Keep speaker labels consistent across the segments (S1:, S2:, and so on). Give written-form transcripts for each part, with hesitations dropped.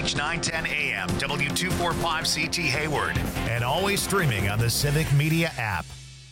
S1: KFH 910 AM, W245CT Hayward, and always streaming on the Civic Media app.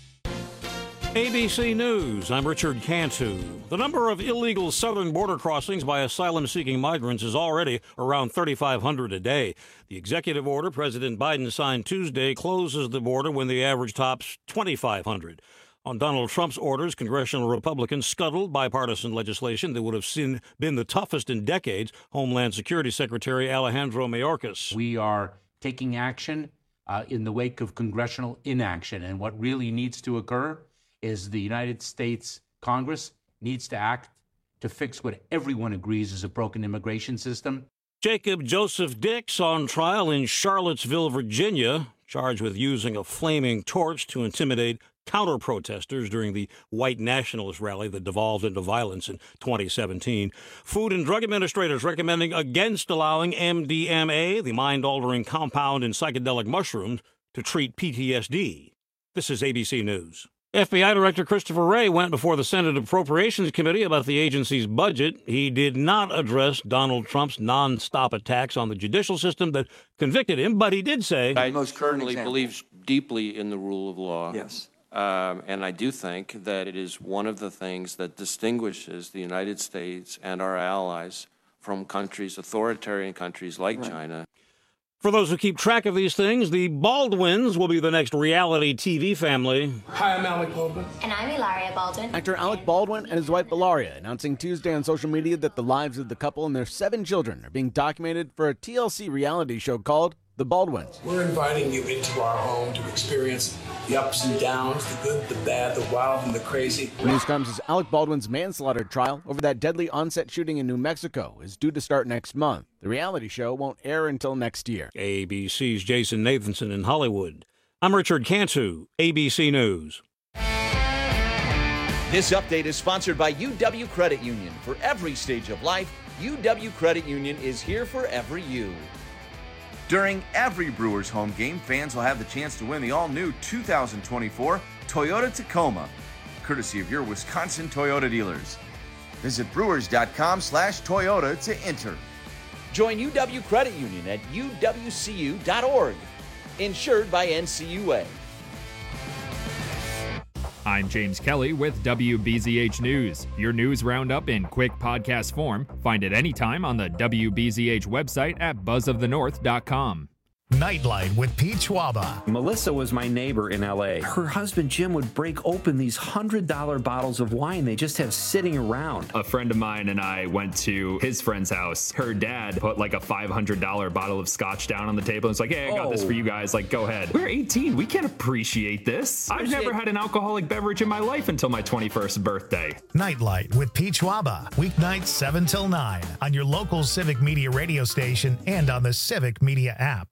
S2: ABC News, I'm Richard Cantu. The number of illegal southern border crossings by asylum-seeking migrants is already around 3,500 a day. The executive order President Biden signed Tuesday closes the border when the average tops 2,500. On Donald Trump's orders, congressional Republicans scuttled bipartisan legislation that would have been the toughest in decades. Homeland Security Secretary Alejandro Mayorkas.
S3: We are taking action in the wake of congressional inaction, and what really needs to occur is the United States Congress needs to act to fix what everyone agrees is a broken immigration system.
S2: Jacob Joseph Dix on trial in Charlottesville, Virginia, charged with using a flaming torch to intimidate counter-protesters during the white nationalist rally that devolved into violence in 2017. Food and Drug Administrators recommending against allowing MDMA, the mind-altering compound in psychedelic mushrooms, to treat PTSD. This is ABC News. FBI Director Christopher Wray went before the Senate Appropriations Committee about the agency's budget. He did not address Donald Trump's nonstop attacks on the judicial system that convicted him, but he did say,
S4: I certainly believe deeply in the rule of law.
S5: Yes.
S4: And I do think that it is one of the things that distinguishes the United States and our allies from countries, authoritarian countries like China.
S2: For those who keep track of these things, the Baldwins will be the next reality TV family.
S6: Hi, I'm Alec Baldwin.
S7: And I'm Ilaria Baldwin.
S8: Actor Alec Baldwin and his wife Ilaria announcing Tuesday on social media that the lives of the couple and their 7 children are being documented for a TLC reality show called The Baldwins.
S6: We're inviting you into our home to experience the ups and downs, the good, the bad, the wild, and the crazy.
S8: News comes as Alec Baldwin's manslaughter trial over that deadly on-set shooting in New Mexico is due to start next month. The reality show won't air until next year.
S2: ABC's Jason Nathanson in Hollywood. I'm Richard Cantu, ABC News.
S9: This update is sponsored by UW Credit Union. For every stage of life, UW Credit Union is here for every you. During every Brewers home game, fans will have the chance to win the all-new 2024 Toyota Tacoma, courtesy of your Wisconsin Toyota dealers. Visit brewers.com/Toyota to enter. Join UW Credit Union at uwcu.org. Insured by NCUA.
S10: I'm James Kelly with WBZH News. Your news roundup in quick podcast form. Find it anytime on the WBZH website at buzzofthenorth.com.
S1: Nightlight with Pete Schwaba.
S11: Melissa was my neighbor in L.A. Her husband, Jim, would break open these $100 bottles of wine they just have sitting around.
S10: A friend of mine and I went to his friend's house. Her dad put like a $500 bottle of scotch down on the table and was like, hey, I got this for you guys. Like, go ahead. We're 18. We can't appreciate this. I've never had an alcoholic beverage in my life until my 21st birthday.
S1: Nightlight with Pete Schwaba. Weeknights 7 till 9 on your local Civic Media radio station and on the Civic Media app.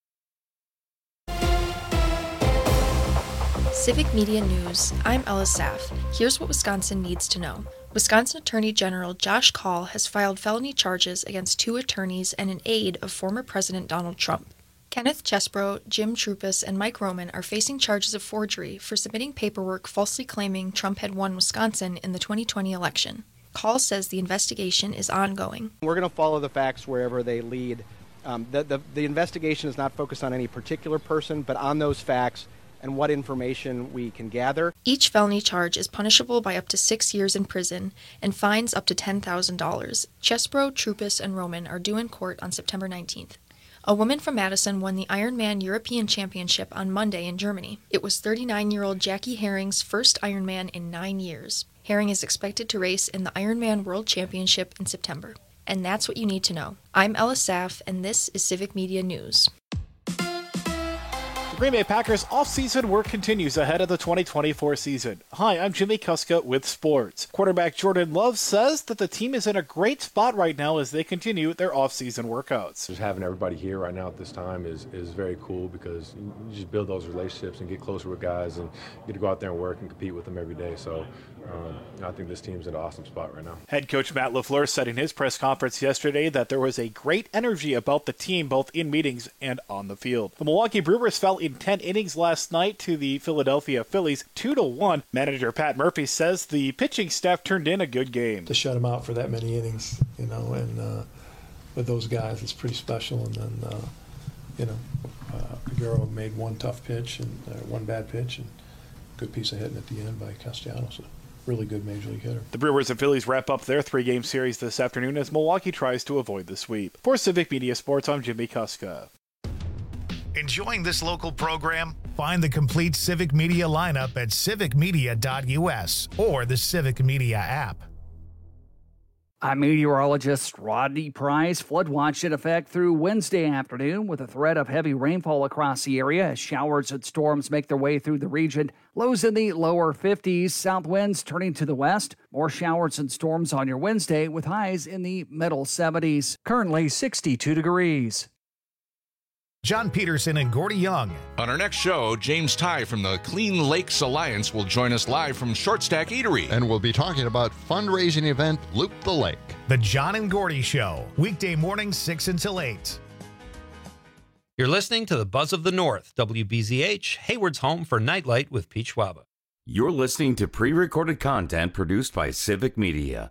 S12: Civic Media News. I'm Ella Saff. Here's what Wisconsin needs to know. Wisconsin Attorney General Josh Kaul has filed felony charges against 2 attorneys and an aide of former President Donald Trump. Kenneth Chesbro, Jim Trupus, and Mike Roman are facing charges of forgery for submitting paperwork falsely claiming Trump had won Wisconsin in the 2020 election. Kaul says the investigation is ongoing.
S13: We're going to follow the facts wherever they lead. The investigation is not focused on any particular person, but on those facts and what information we can gather.
S12: Each felony charge is punishable by up to 6 years in prison and fines up to $10,000. Chesbro, Trupus, and Roman are due in court on September 19th. A woman from Madison won the Ironman European Championship on Monday in Germany. It was 39-year-old Jackie Herring's first Ironman in 9 years. Herring is expected to race in the Ironman World Championship in September. And that's what you need to know. I'm Ella Saff, and this is Civic Media News.
S14: Green Bay Packers off-season work continues ahead of the 2024 season. Hi, I'm Jimmy Kuska with sports. Quarterback Jordan Love says that the team is in a great spot right now as they continue their off-season workouts.
S15: Just having everybody here right now at this time is very cool because you just build those relationships and get closer with guys and get to go out there and work and compete with them every day. So I think this team's in an awesome spot right now.
S14: Head coach Matt LaFleur said in his press conference yesterday that there was a great energy about the team both in meetings and on the field. The Milwaukee Brewers fell in 10 innings last night to the Philadelphia Phillies 2-1. Manager Pat Murphy says the pitching staff turned in a good game.
S16: To shut them out for that many innings, and
S15: with those guys is pretty special. And then, Figueroa made one tough pitch and one bad pitch, and good piece of hitting at the end by Castellanos. Really good major league hitter.
S14: The Brewers and Phillies wrap up their 3-game series this afternoon as Milwaukee tries to avoid the sweep. For Civic Media Sports, I'm Jimmy Kuska.
S1: Enjoying this local program? Find the complete Civic Media lineup at civicmedia.us or the Civic Media app.
S5: I'm meteorologist Rodney Price. Flood watch in effect through Wednesday afternoon with a threat of heavy rainfall across the area as showers and storms make their way through the region. Lows in the lower 50s, south winds turning to the west. More showers and storms on your Wednesday with highs in the middle 70s. Currently 62 degrees.
S1: John Peterson and Gordy Young.
S7: On our next show, James Ty from the Clean Lakes Alliance will join us live from Short Stack Eatery.
S16: And we'll be talking about fundraising event Loop the Lake.
S1: The John and Gordy Show, weekday mornings 6 until 8.
S17: You're listening to the Buzz of the North, WBZH, Hayward's home for Nightlight with Pete Schwaba.
S18: You're listening to pre-recorded content produced by Civic Media.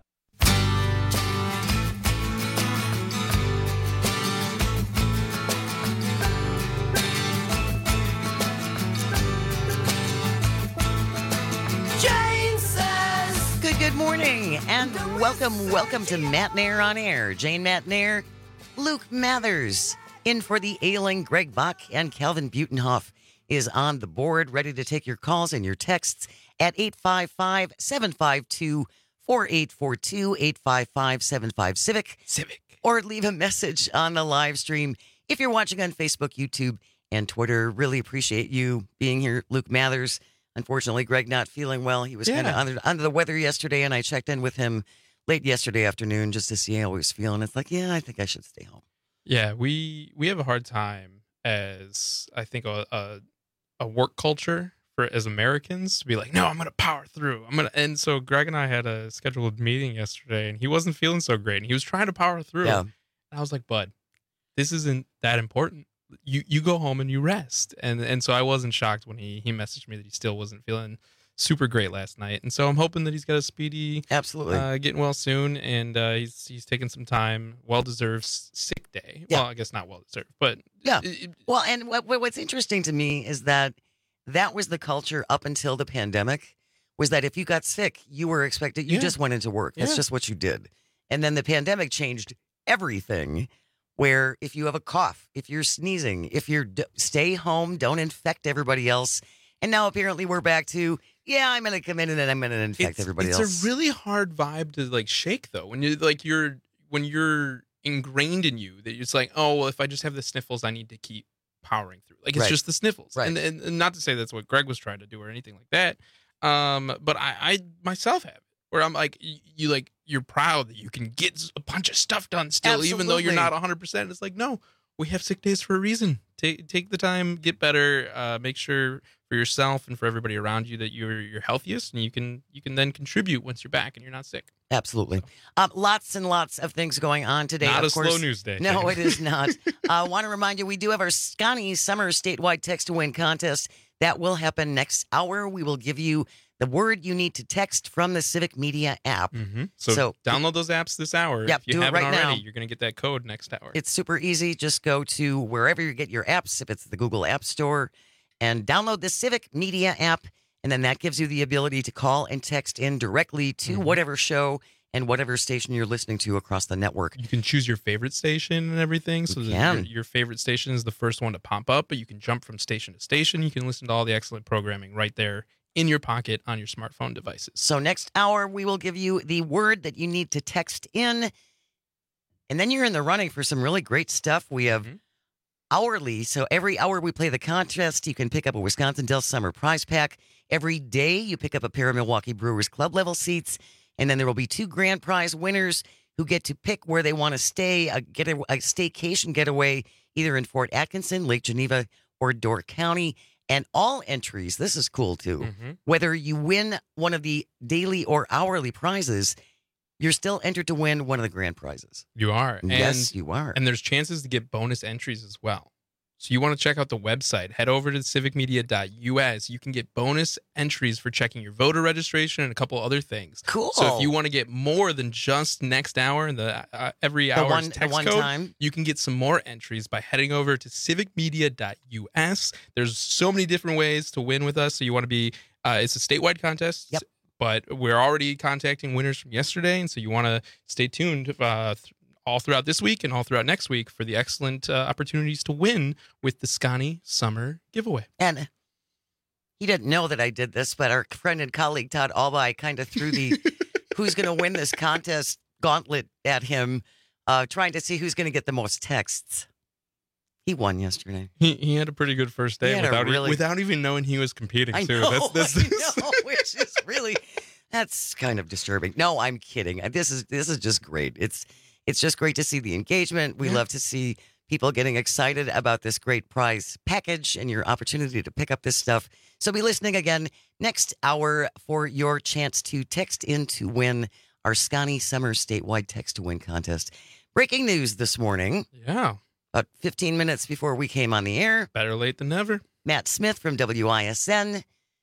S19: Good morning, and welcome to Matt Nair on Air. Jane Matt Nair, Luke Mathers, in for the ailing Greg Bach, and Calvin Butenhoff is on the board, ready to take your calls and your texts at 855-752-4842, 855-75-CIVIC, or leave a message on the live stream if you're watching on Facebook, YouTube, and Twitter. Really appreciate you being here, Luke Mathers. Unfortunately, Greg not feeling well. He was kind of under the weather yesterday, and I checked in with him late yesterday afternoon just to see how he was feeling. It's like, I think I should stay home.
S20: Yeah, we have a hard time as, I think, a work culture as Americans to be like, no, I'm going to power through. And so Greg and I had a scheduled meeting yesterday, and he wasn't feeling so great, and he was trying to power through.
S19: Yeah.
S20: And I was like, bud, this isn't that important. You go home and you rest. And so I wasn't shocked when he messaged me that he still wasn't feeling super great last night. And so I'm hoping that he's got a speedy, getting well soon. And he's taking some time, well-deserved sick day. Yeah. Well, I guess not well-deserved, but
S19: yeah. Well, and what's interesting to me is that was the culture up until the pandemic, was that if you got sick, you were expected, you just went into work. That's just what you did. And then the pandemic changed everything, where if you have a cough, if you're sneezing, if you're stay home, don't infect everybody else. And now apparently we're back to, I'm going to come in and then I'm going to infect everybody else.
S20: It's a really hard vibe to shake though. When you're ingrained in you that it's like, oh, well, if I just have the sniffles, I need to keep powering through. It's just the sniffles. Right. And not to say that's what Greg was trying to do or anything like that. But I myself have it, where I'm like, you're proud that you can get a bunch of stuff done still, Absolutely. Even though you're not 100%. It's like, no, we have sick days for a reason. Take the time, get better, make sure for yourself and for everybody around you that you're healthiest, and you can then contribute once you're back and you're not sick.
S19: Absolutely. Lots and lots of things going on today.
S20: Not
S19: of course.
S20: Slow news day.
S19: No, it is not. I want to remind you, we do have our Scotty Summer Statewide Text to Win contest. That will happen next hour. We will give you the word you need to text from the Civic Media app.
S20: Mm-hmm. So download those apps this hour.
S19: Yep,
S20: if you haven't already, you're going to get that code next hour.
S19: It's super easy. Just go to wherever you get your apps, if it's the Google App Store, and download the Civic Media app. And then that gives you the ability to call and text in directly to whatever show and whatever station you're listening to across the network.
S20: You can choose your favorite station and everything. So your favorite station is the first one to pop up, but you can jump from station to station. You can listen to all the excellent programming right there in your pocket on your smartphone devices.
S19: So next hour, we will give you the word that you need to text in. And then you're in the running for some really great stuff. We have hourly. So every hour we play the contest, you can pick up a Wisconsin Dells Summer Prize Pack. Every day you pick up a pair of Milwaukee Brewers Club level seats. And then there will be 2 grand prize winners who get to pick where they want to stay, get a staycation getaway, either in Fort Atkinson, Lake Geneva, or Door County. And all entries, this is cool too, whether you win one of the daily or hourly prizes, you're still entered to win one of the grand prizes.
S20: You are.
S19: Yes, you are.
S20: And there's chances to get bonus entries as well. So you want to check out the website. Head over to civicmedia.us. You can get bonus entries for checking your voter registration and a couple other things.
S19: Cool.
S20: So if you want to get more than just next hour and the every hour's text code,
S19: time.
S20: You can get some more entries by heading over to civicmedia.us. There's so many different ways to win with us. So you want to be, it's a statewide contest.
S19: Yep.
S20: But we're already contacting winners from yesterday. And so you want to stay tuned all throughout this week and all throughout next week for the excellent opportunities to win with the Scani Summer Giveaway.
S19: And he didn't know that I did this, but our friend and colleague Todd Alby kind of threw the who's going to win this contest gauntlet at him, trying to see who's going to get the most texts. He won yesterday.
S20: He had a pretty good first day without even knowing he was competing,
S19: I
S20: too.
S19: know, I know, which is really, that's kind of disturbing. No, I'm kidding. This is just great. It's just great to see the engagement. We love to see people getting excited about this great prize package and your opportunity to pick up this stuff. So be listening again next hour for your chance to text in to win our Scani Summer Statewide Text to Win contest. Breaking news this morning.
S20: Yeah.
S19: About 15 minutes before we came on the air.
S20: Better late than never.
S19: Matt Smith from WISN.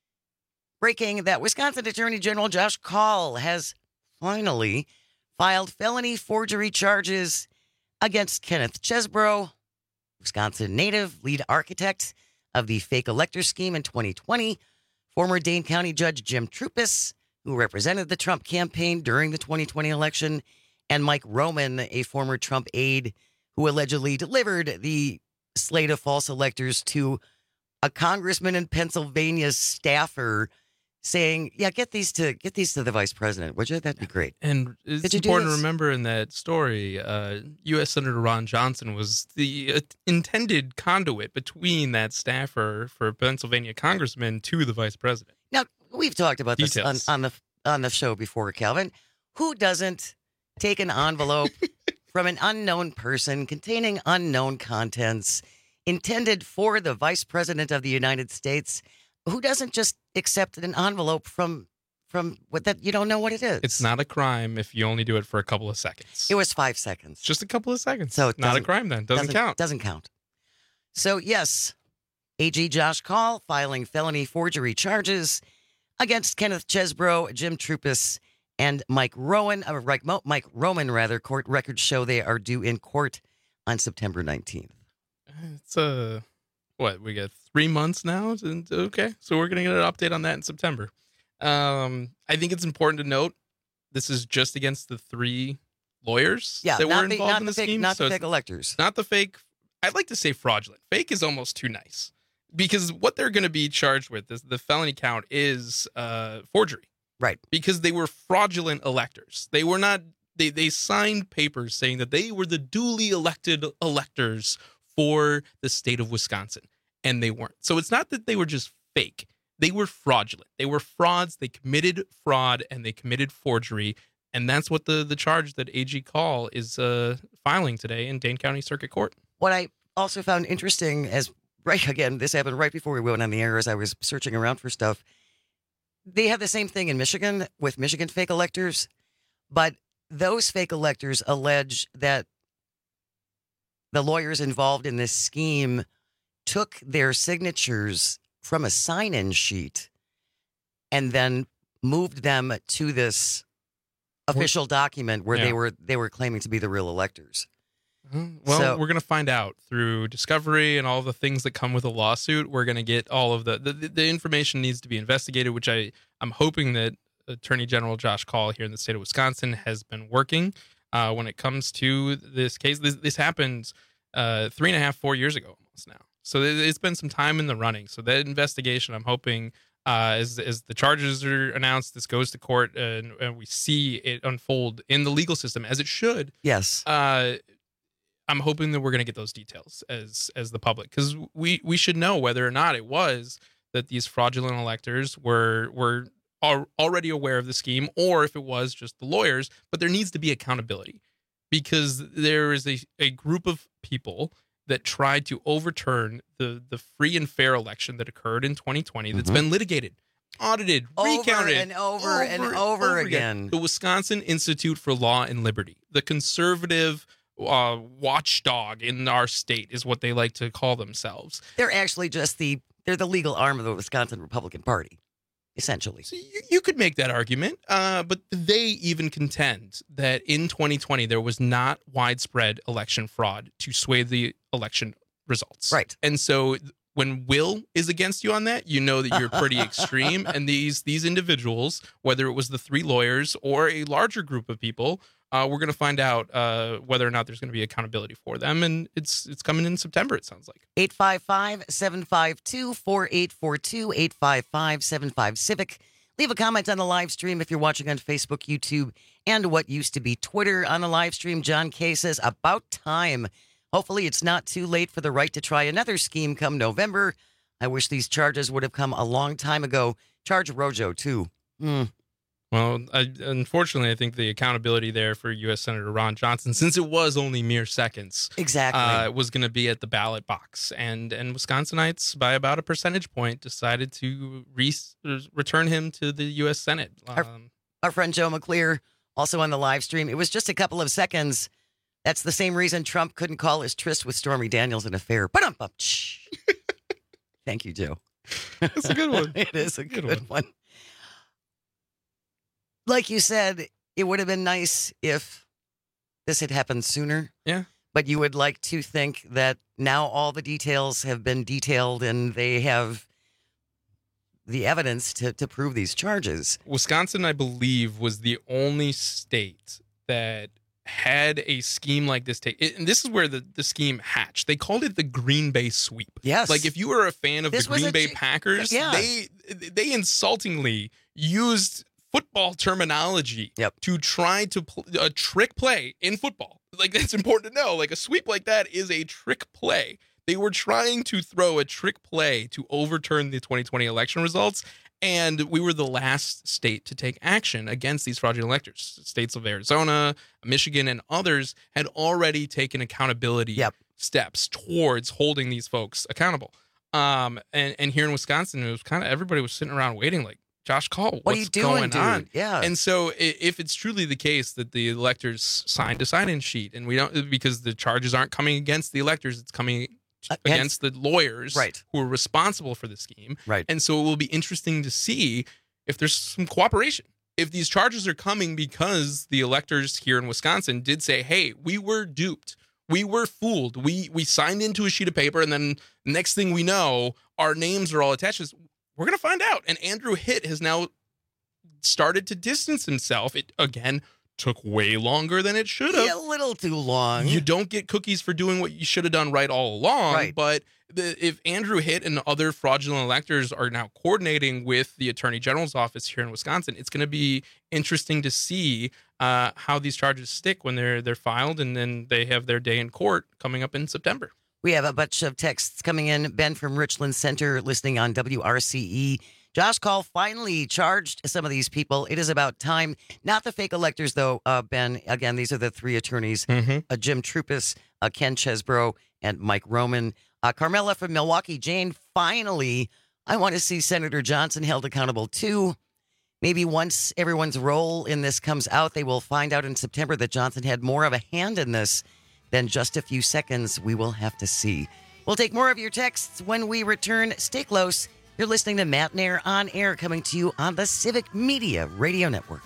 S19: Breaking that Wisconsin Attorney General Josh Kaul has finally filed felony forgery charges against Kenneth Chesbro, Wisconsin native, lead architect of the fake elector scheme in 2020, former Dane County Judge Jim Troupis, who represented the Trump campaign during the 2020 election, and Mike Roman, a former Trump aide who allegedly delivered the slate of false electors to a congressman in Pennsylvania's staffer, saying, "Yeah, get these to the vice president, would you? That'd be great."
S20: And it's important to remember in that story, U.S. Senator Ron Johnson was the intended conduit between that staffer for Pennsylvania congressman to the vice president.
S19: Now, we've talked about this on the show before, Calvin. Who doesn't take an envelope from an unknown person containing unknown contents intended for the vice president of the United States? Who doesn't just accept an envelope from what that you don't know what it is?
S20: It's not a crime if you only do it for a couple of seconds.
S19: It was 5 seconds.
S20: Just a couple of seconds.
S19: So it's
S20: not a crime then. Doesn't count.
S19: Doesn't count. So yes, AG Josh Kaul filing felony forgery charges against Kenneth Chesbro, Jim Troupis, and Mike Roman. Court records show they are due in court on September 19th.
S20: It's what, we got 3 months now? Okay, so we're going to get an update on that in September. I think it's important to note this is just against the 3 lawyers that were involved in the scheme.
S19: Not the fake electors.
S20: Not the fake. I'd like to say fraudulent. Fake is almost too nice. Because what they're going to be charged with, the felony count, is forgery.
S19: Right.
S20: Because they were fraudulent electors. They were not. They signed papers saying that they were the duly elected electors for the state of Wisconsin, and they weren't. So it's not that they were just fake. They were fraudulent. They were frauds. They committed fraud, and they committed forgery, and that's what the charge that AG Kaul is filing today in Dane County Circuit Court.
S19: What I also found interesting, this happened right before we went on the air as I was searching around for stuff. They have the same thing in Michigan with Michigan fake electors, but those fake electors allege that the lawyers involved in this scheme took their signatures from a sign-in sheet and then moved them to this official document where they were claiming to be the real electors.
S20: Well, we're going to find out through discovery and all the things that come with a lawsuit. We're going to get all of the information needs to be investigated, which I'm hoping that Attorney General Josh Kaul here in the state of Wisconsin has been working when it comes to this case. This happened 3.5, 4 years ago almost now. So it's been some time in the running. So that investigation, I'm hoping, as the charges are announced, this goes to court and we see it unfold in the legal system as it should.
S19: Yes.
S20: I'm hoping that we're going to get those details as the public, because we should know whether or not it was that these fraudulent electors were already aware of the scheme, or if it was just the lawyers. But there needs to be accountability, because there is a group of people that tried to overturn the free and fair election that occurred in 2020 that's been litigated, audited, recounted
S19: over and over again.
S20: The Wisconsin Institute for Law and Liberty, the conservative watchdog in our state, is what they like to call themselves.
S19: They're actually just they're the legal arm of the Wisconsin Republican Party, essentially.
S20: So you could make that argument, but they even contend that in 2020 there was not widespread election fraud to sway the election results.
S19: Right.
S20: And so when Will is against you on that, you know that you're pretty extreme. And these individuals, whether it was the 3 lawyers or a larger group of people, we're going to find out whether or not there's going to be accountability for them. And it's coming in September, it sounds like.
S19: 855-752-4842, 855-75-CIVIC. Leave a comment on the live stream if you're watching on Facebook, YouTube, and what used to be Twitter. On the live stream, John K. says, about time. Hopefully it's not too late for the right to try another scheme come November. I wish these charges would have come a long time ago. Charge Rojo, too.
S20: Well, unfortunately, I think the accountability there for U.S. Senator Ron Johnson, since it was only mere seconds, was going to be at the ballot box. And Wisconsinites, by about a percentage point, decided to return him to the U.S. Senate.
S19: Our friend Joe McClear, also on the live stream, it was just a couple of seconds. That's the same reason Trump couldn't call his tryst with Stormy Daniels an affair. Thank you, Joe.
S20: That's a good one.
S19: It is a good one. Like you said, it would have been nice if this had happened sooner.
S20: Yeah.
S19: But you would like to think that now all the details have been detailed and they have the evidence to prove these charges.
S20: Wisconsin, I believe, was the only state that had a scheme like this and this is where the scheme hatched. They called it the Green Bay sweep.
S19: Yes.
S20: Like if you were a fan of the Green Bay Packers, they insultingly used football terminology to try to a trick play in football. Like, that's important to know. Like, a sweep like that is a trick play. They were trying to throw a trick play to overturn the 2020 election results. And we were the last state to take action against these fraudulent electors. States of Arizona, Michigan, and others had already taken accountability steps towards holding these folks accountable. And here in Wisconsin, it was kind of everybody was sitting around waiting like, Josh Call, what's
S19: are you doing,
S20: going on?
S19: Dude? Yeah.
S20: And so if it's truly the case that the electors signed a sign-in sheet and we don't, because the charges aren't coming against the electors, it's coming against the lawyers who are responsible for the scheme.
S19: Right.
S20: And so it will be interesting to see if there's some cooperation. If these charges are coming because the electors here in Wisconsin did say, hey, we were duped. We were fooled. We signed into a sheet of paper, and then next thing we know, our names are all attached. We're going to find out. And Andrew Hitt has now started to distance himself. It, again, took way longer than it should have.
S19: Yeah, a little too long.
S20: You don't get cookies for doing what you should have done right all along.
S19: Right.
S20: But if Andrew Hitt and other fraudulent electors are now coordinating with the Attorney General's office here in Wisconsin, it's going to be interesting to see how these charges stick when they're filed, and then they have their day in court coming up in September.
S19: We have a bunch of texts coming in. Ben from Richland Center listening on WRCE. Josh Call finally charged some of these people. It is about time. Not the fake electors, though, Ben. Again, these are the 3 attorneys, Jim Troupis, Ken Chesbro, and Mike Roman. Carmela from Milwaukee. Jane, finally, I want to see Senator Johnson held accountable, too. Maybe once everyone's role in this comes out, they will find out in September that Johnson had more of a hand in this than just a few seconds. We will have to see. We'll take more of your texts when we return. Stay close. You're listening to Matt Nair on Air, coming to you on the Civic Media Radio Network.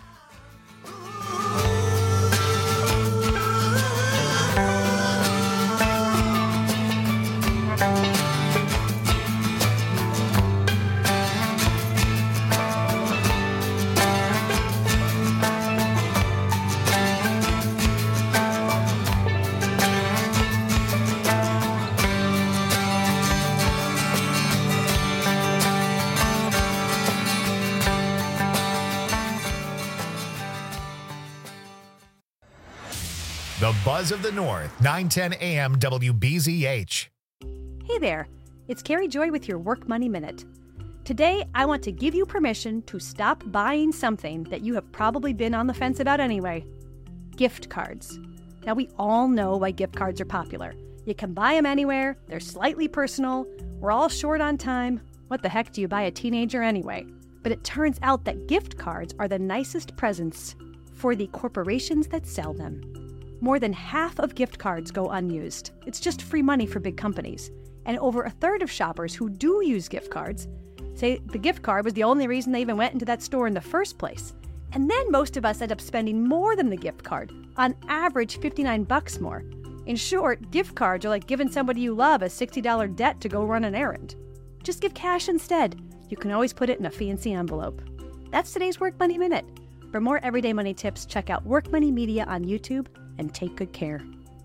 S1: The Buzz of the North, 910 AM WBZH.
S21: Hey there, it's Carrie Joy with your Work Money Minute. Today, I want to give you permission to stop buying something that you have probably been on the fence about anyway. Gift cards. Now, we all know why gift cards are popular. You can buy them anywhere, they're slightly personal, we're all short on time. What the heck do you buy a teenager anyway? But it turns out that gift cards are the nicest presents for the corporations that sell them. More than half of gift cards go unused. It's just free money for big companies. And over a third of shoppers who do use gift cards say the gift card was the only reason they even went into that store in the first place. And then most of us end up spending more than the gift card, on average $59 more. In short, gift cards are like giving somebody you love a $60 debt to go run an errand. Just give cash instead. You can always put it in a fancy envelope. That's today's Work Money Minute. For more everyday money tips, check out Work Money Media on YouTube and take good care.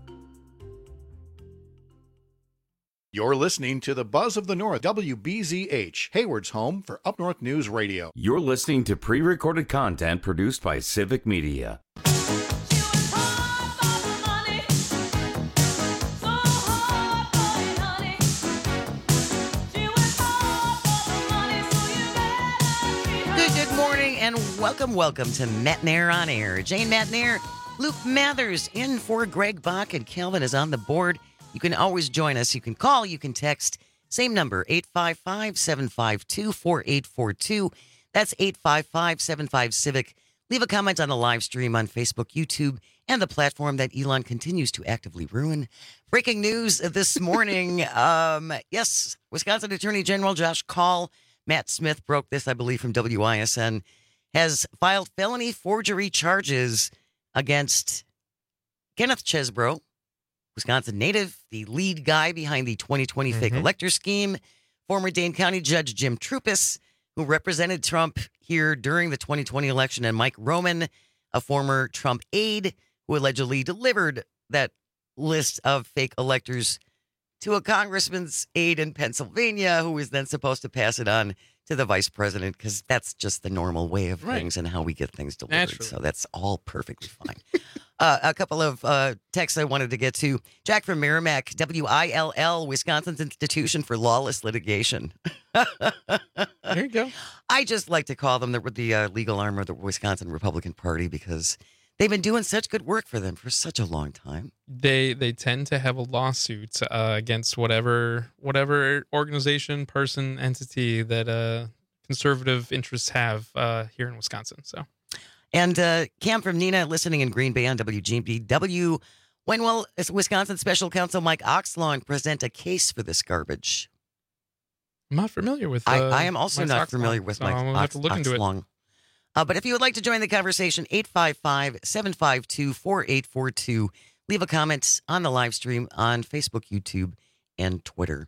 S1: You're listening to the Buzz of the North, WBZH, Hayward's home for Up North News Radio.
S18: You're listening to pre-recorded content produced by Civic Media.
S19: Good morning and welcome to Matnair on Air. Jane Matnair, Luke Mathers in for Greg Bach, and Calvin is on the board. You can always join us. You can call, you can text. Same number, 855-752-4842. That's 855-75-CIVIC. Leave a comment on the live stream on Facebook, YouTube, and the platform that Elon continues to actively ruin. Breaking news this morning. Yes, Wisconsin Attorney General Josh Kaul, Matt Smith broke this, I believe, from WISN, has filed felony forgery charges against Kenneth Chesbro, Wisconsin native, the lead guy behind the 2020 fake elector scheme, former Dane County Judge Jim Troupis, who represented Trump here during the 2020 election, and Mike Roman, a former Trump aide who allegedly delivered that list of fake electors to a congressman's aide in Pennsylvania, who was then supposed to pass it on to the vice president, because that's just the normal way of things and how we get things delivered. Naturally. So that's all perfectly fine. A couple of texts I wanted to get to. Jack from Merrimack, WILL, Wisconsin's Institution for Lawless Litigation.
S20: There you go.
S19: I just like to call them the legal arm of the Wisconsin Republican Party, because they've been doing such good work for them for such a long time.
S20: They tend to have a lawsuit against whatever organization, person, entity that conservative interests have here in Wisconsin. So,
S19: and Cam from Nina, listening in Green Bay on WGBW. When will Wisconsin Special Counsel Mike Oxlong present a case for this garbage?
S20: I'm not familiar with.
S19: I am also not familiar with Mike
S20: Oxlong. I'll have to look into it.
S19: But if you would like to join the conversation, 855-752-4842. Leave a comment on the live stream on Facebook, YouTube, and Twitter.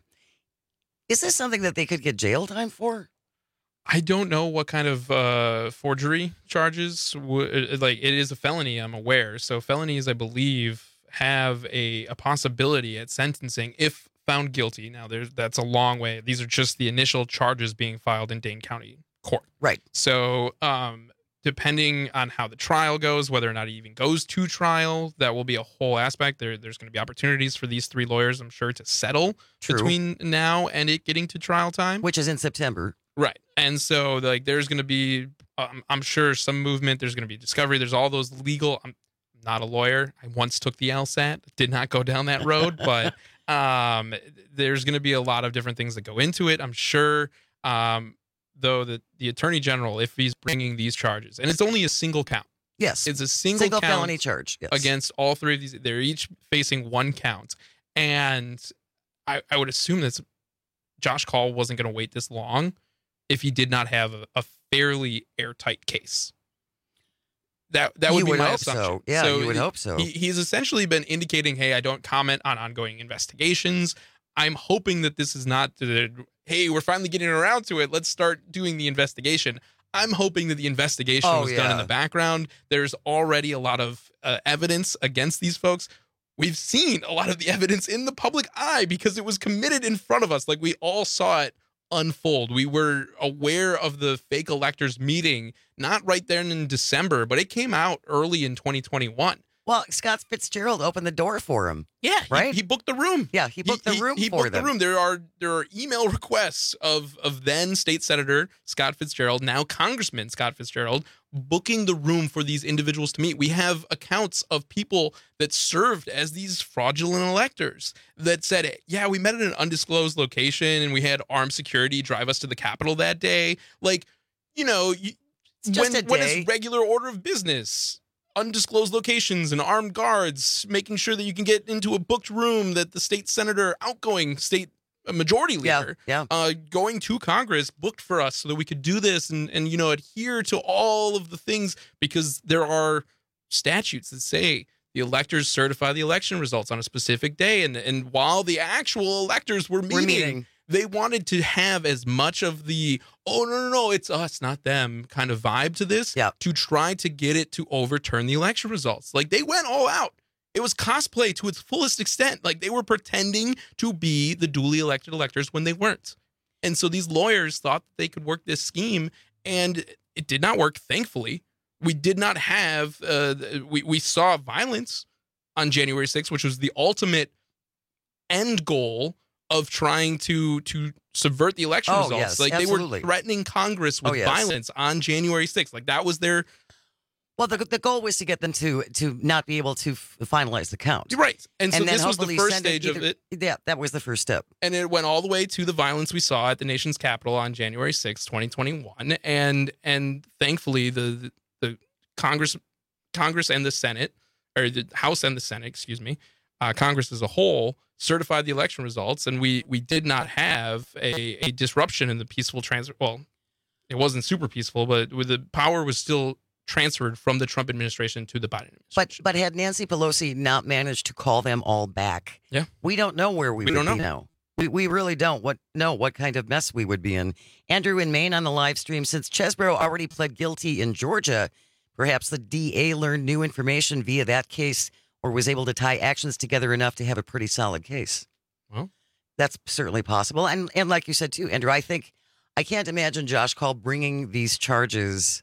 S19: Is this something that they could get jail time for?
S20: I don't know what kind of forgery charges. It is a felony, I'm aware. So felonies, I believe, have a possibility at sentencing if found guilty. Now, that's a long way. These are just the initial charges being filed in Dane County Court.
S19: Right.
S20: So depending on how the trial goes, whether or not it even goes to trial, that will be a whole aspect. There's going to be opportunities for these three lawyers, I'm sure, to settle between now and it getting to trial time.
S19: Which is in September.
S20: Right. And so there's going to be, I'm sure, some movement. There's going to be discovery. There's all those legal. I'm not a lawyer. I once took the LSAT. Did not go down that road. But there's going to be a lot of different things that go into it. I'm sure, though, that the Attorney General, if he's bringing these charges, and it's only a single count.
S19: Yes.
S20: It's a single count
S19: felony charge. Yes.
S20: Against all three of these. They're each facing one count. And I would assume that Josh Kaul wasn't going to wait this long if he did not have a fairly airtight case. That would be my assumption.
S19: So. Yeah, you would hope so.
S20: He's essentially been indicating, hey, I don't comment on ongoing investigations. I'm hoping that this is not, hey, we're finally getting around to it. Let's start doing the investigation. I'm hoping that the investigation was done in the background. There's already a lot of evidence against these folks. We've seen a lot of the evidence in the public eye because it was committed in front of us. Like, we all saw it unfold. We were aware of the fake electors meeting, not right there in December, but it came out early in 2021.
S19: Well, Scott Fitzgerald opened the door for him.
S20: Yeah,
S19: right.
S20: He booked the room.
S19: Yeah, he booked the room
S20: he
S19: for
S20: booked
S19: them.
S20: The room. There are email requests of then State Senator Scott Fitzgerald, now Congressman Scott Fitzgerald, booking the room for these individuals to meet. We have accounts of people that served as these fraudulent electors that said, yeah, we met at an undisclosed location and we had armed security drive us to the Capitol that day. Like, you know, when is regular order of business undisclosed locations and armed guards, making sure that you can get into a booked room that the state senator, outgoing state majority leader, going to Congress, booked for us so that we could do this and adhere to all of the things, because there are statutes that say the electors certify the election results on a specific day. And while the actual electors were meeting, they wanted to have as much of the, oh, no, it's us, not them kind of vibe to this to try to get it to overturn the election results. Like, they went all out. It was cosplay to its fullest extent. Like, they were pretending to be the duly elected electors when they weren't. And so these lawyers thought that they could work this scheme, and it did not work, thankfully. We did not have, we saw violence on January 6th, which was the ultimate end goal of trying to subvert the election results.
S19: Yes,
S20: like,
S19: absolutely.
S20: They were threatening Congress with violence on January 6th. Like, that was their...
S19: Well, the goal was to get them to not be able to finalize the count.
S20: Right. And so this was the first stage of it.
S19: Yeah, that was the first step.
S20: And it went all the way to the violence we saw at the nation's capital on January 6th, 2021. And thankfully, the Congress and the Senate, or the House and the Senate, excuse me, Congress as a whole, certified the election results, and we did not have a disruption in the peaceful transfer. Well, it wasn't super peaceful, but the power was still transferred from the Trump administration to the Biden administration.
S19: But had Nancy Pelosi not managed to call them all back, we don't know where we would be now. We really don't know what kind of mess we would be in. Andrew in Maine on the live stream. Since Chesbro already pled guilty in Georgia, perhaps the DA learned new information via that case, or was able to tie actions together enough to have a pretty solid case.
S20: Well,
S19: that's certainly possible. And like you said too, Andrew, I can't imagine Josh Kaul bringing these charges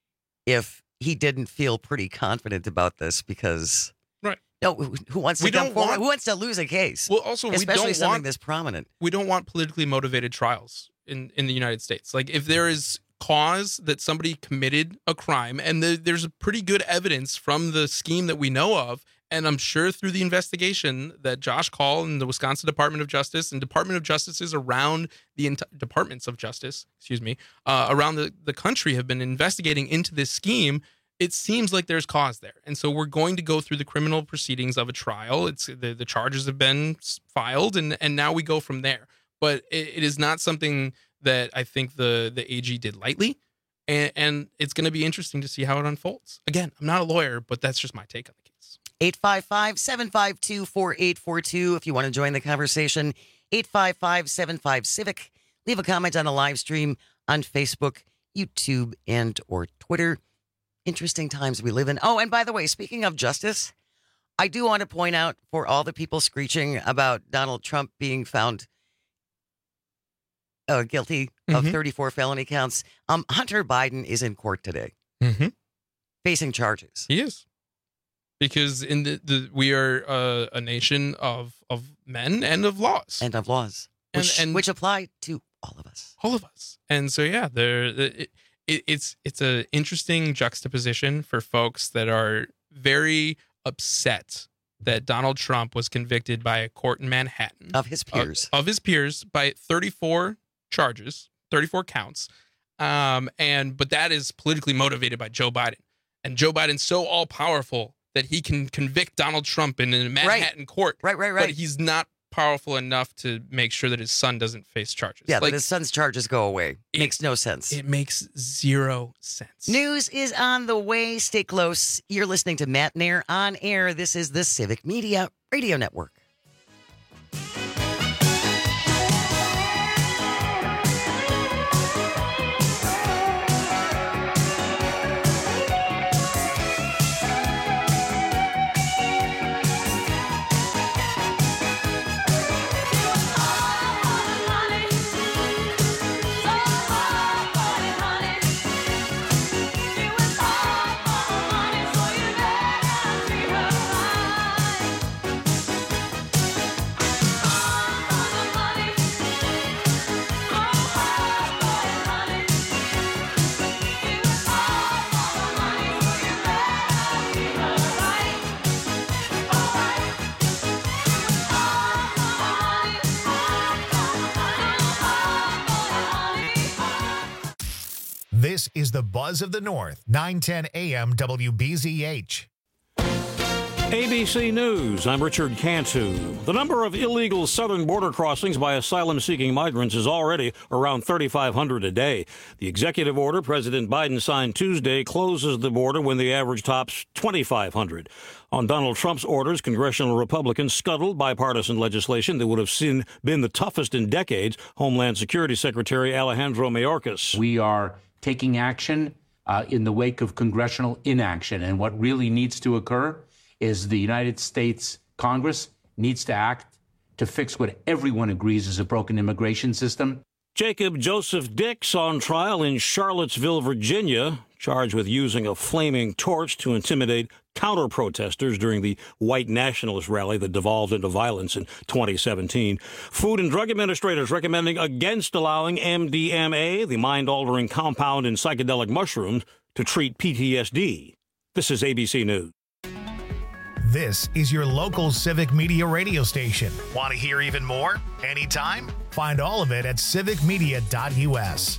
S19: if he didn't feel pretty confident about this, because who wants to come forward? Who wants to lose a case?
S20: Well, also,
S19: especially something this prominent.
S20: We don't want politically motivated trials in the United States. Like, if there is cause that somebody committed a crime, and there's a pretty good evidence from the scheme that we know of, and I'm sure through the investigation that Josh Kaul and the Wisconsin Department of Justice and Department of Justices around the departments of justice, around the country have been investigating into this scheme, it seems like there's cause there. And so we're going to go through the criminal proceedings of a trial. It's the charges have been filed, and now we go from there. But it is not something that I think the AG did lightly. And it's going to be interesting to see how it unfolds. Again, I'm not a lawyer, but that's just my take on the case.
S19: 855-752-4842 if you want to join the conversation. 855-75-CIVIC. Leave a comment on the live stream on Facebook, YouTube, and or Twitter. Interesting times we live in. Oh, and by the way, speaking of justice, I do want to point out for all the people screeching about Donald Trump being found guilty of 34 felony counts, Hunter Biden is in court today, facing charges.
S20: He is. Because in we are a nation of men and of laws.
S19: And of laws. Which apply to all of us.
S20: All of us. And so, yeah, it's an interesting juxtaposition for folks that are very upset that Donald Trump was convicted by a court in Manhattan.
S19: Of his peers.
S20: Of his peers by 34 charges, 34 counts. But that is politically motivated by Joe Biden. And Joe Biden's so all-powerful that he can convict Donald Trump in a Manhattan court.
S19: Right.
S20: But he's not powerful enough to make sure that his son doesn't face charges.
S19: Yeah, that his son's charges go away. Makes no sense.
S20: It makes zero sense.
S19: News is on the way. Stay close. You're listening to Matt Nair on air. This is the Civic Media Radio Network.
S1: This is the Buzz of the North, 910 AM WBZH.
S2: ABC News, I'm Richard Cantu. The number of illegal southern border crossings by asylum-seeking migrants is already around 3,500 a day. The executive order President Biden signed Tuesday closes the border when the average tops 2,500. On Donald Trump's orders, congressional Republicans scuttled bipartisan legislation that would have been the toughest in decades. Homeland Security Secretary Alejandro Mayorkas.
S3: We are taking action in the wake of congressional inaction, and what really needs to occur is the United States Congress needs to act to fix what everyone agrees is a broken immigration system.
S2: Jacob Joseph Dix on trial in Charlottesville, Virginia, charged with using a flaming torch to intimidate counter-protesters during the white nationalist rally that devolved into violence in 2017. Food and Drug Administrators recommending against allowing MDMA, the mind-altering compound in psychedelic mushrooms, to treat PTSD. This is ABC News.
S1: This is your local Civic Media radio station. Want to hear even more? Anytime? Find all of it at civicmedia.us.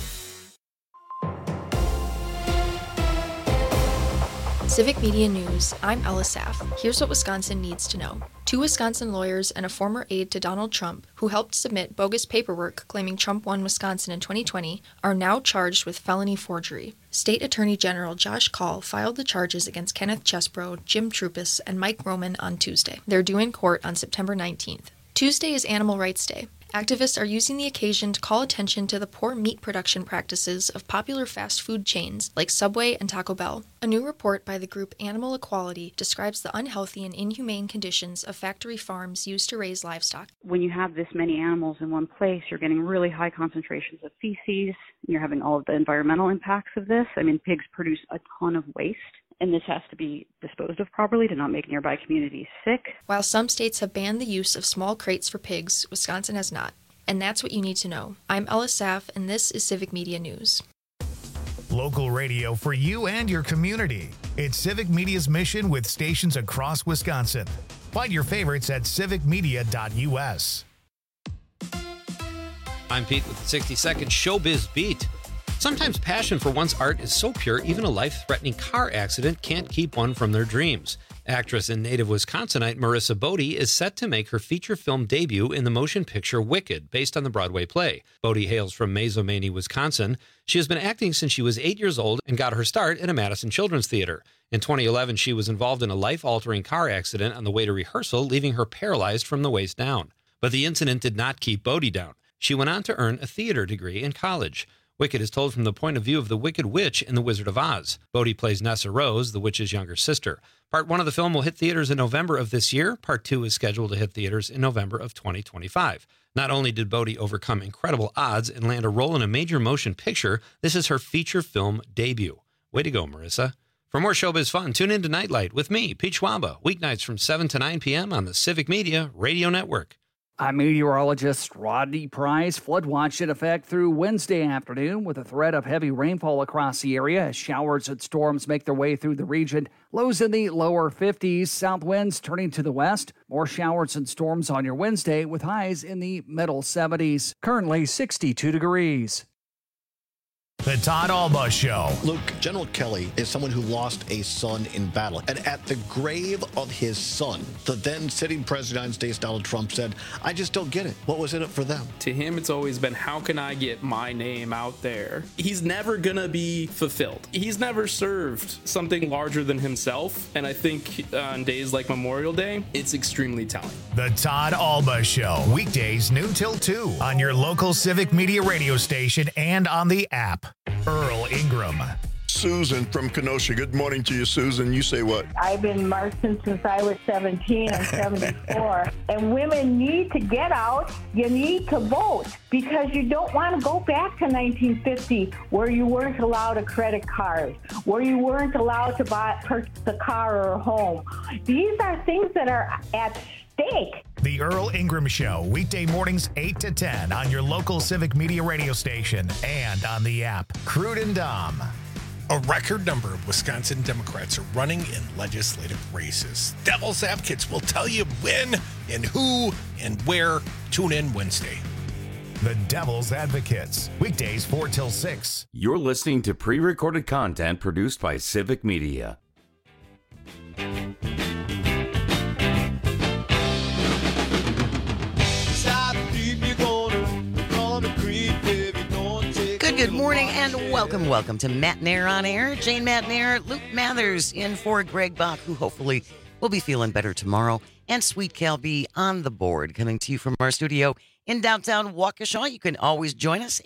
S12: Civic Media News, I'm Ella Saff. Here's what Wisconsin needs to know. 2 Wisconsin lawyers and a former aide to Donald Trump, who helped submit bogus paperwork claiming Trump won Wisconsin in 2020, are now charged with felony forgery. State Attorney General Josh Kaul filed the charges against Kenneth Chesbro, Jim Troupis, and Mike Roman on Tuesday. They're due in court on September 19th. Tuesday is Animal Rights Day. Activists are using the occasion to call attention to the poor meat production practices of popular fast food chains like Subway and Taco Bell. A new report by the group Animal Equality describes the unhealthy and inhumane conditions of factory farms used to raise livestock.
S22: When you have this many animals in one place, you're getting really high concentrations of feces. You're having all of the environmental impacts of this. I mean, pigs produce a ton of waste, and this has to be disposed of properly to not make nearby communities sick.
S12: While some states have banned the use of small crates for pigs, Wisconsin has not. And that's what you need to know. I'm Ella Saff, and this is Civic Media News.
S1: Local radio for you and your community. It's Civic Media's mission with stations across Wisconsin. Find your favorites at civicmedia.us.
S17: I'm Pete with the 60-second Showbiz Beat. Sometimes passion for one's art is so pure, even a life-threatening car accident can't keep one from their dreams. Actress and native Wisconsinite Marissa Bodie is set to make her feature film debut in the motion picture Wicked, based on the Broadway play. Bodie hails from Mazomanie, Wisconsin. She has been acting since she was 8 years old and got her start at a Madison Children's Theater. In 2011, she was involved in a life-altering car accident on the way to rehearsal, leaving her paralyzed from the waist down. But the incident did not keep Bodie down. She went on to earn a theater degree in college. Wicked is told from the point of view of the Wicked Witch in The Wizard of Oz. Bodie plays Nessa Rose, the witch's younger sister. Part 1 of the film will hit theaters in November of this year. Part 2 is scheduled to hit theaters in November of 2025. Not only did Bodie overcome incredible odds and land a role in a major motion picture, this is her feature film debut. Way to go, Marissa. For more showbiz fun, tune in to Nightlight with me, Pete Schwaba, weeknights from 7 to 9 p.m. on the Civic Media Radio Network.
S5: I'm meteorologist Rodney Price. Flood watch in effect through Wednesday afternoon with a threat of heavy rainfall across the area as showers and storms make their way through the region. Lows in the lower 50s, south winds turning to the west. More showers and storms on your Wednesday with highs in the middle 70s. Currently 62 degrees.
S1: The Todd Alba Show.
S23: Luke, General Kelly is someone who lost a son in battle. And at the grave of his son, the then sitting president of the United States, Donald Trump, said, I just don't get it. What was in it for them?
S24: To him, it's always been, how can I get my name out there? He's never going to be fulfilled. He's never served something larger than himself. And I think on days like Memorial Day, it's extremely telling.
S1: The Todd Alba Show. Weekdays noon till 2 on your local Civic Media radio station and on the app. Earl Ingram.
S25: Susan from Kenosha. Good morning to you, Susan. You say what?
S26: I've been marching since I was 17. I'm 74. And women need to get out. You need to vote because you don't want to go back to 1950 where you weren't allowed a credit card, where you weren't allowed to purchase a car or a home. These are things that are at stake.
S1: The Earl Ingram Show, weekday mornings 8 to 10 on your local Civic Media radio station and on the app. Crude and Dom.
S27: A record number of Wisconsin Democrats are running in legislative races. Devil's Advocates will tell you when and who and where. Tune in Wednesday.
S1: The Devil's Advocates, weekdays 4 till 6.
S18: You're listening to pre-recorded content produced by Civic Media.
S19: Good morning and welcome to Matt Nair on Air. Jane Matt Nair, Luke Mathers in for Greg Bach, who hopefully will be feeling better tomorrow, and Sweet Cal B on the board, coming to you from our studio in downtown Waukesha. You can always join us,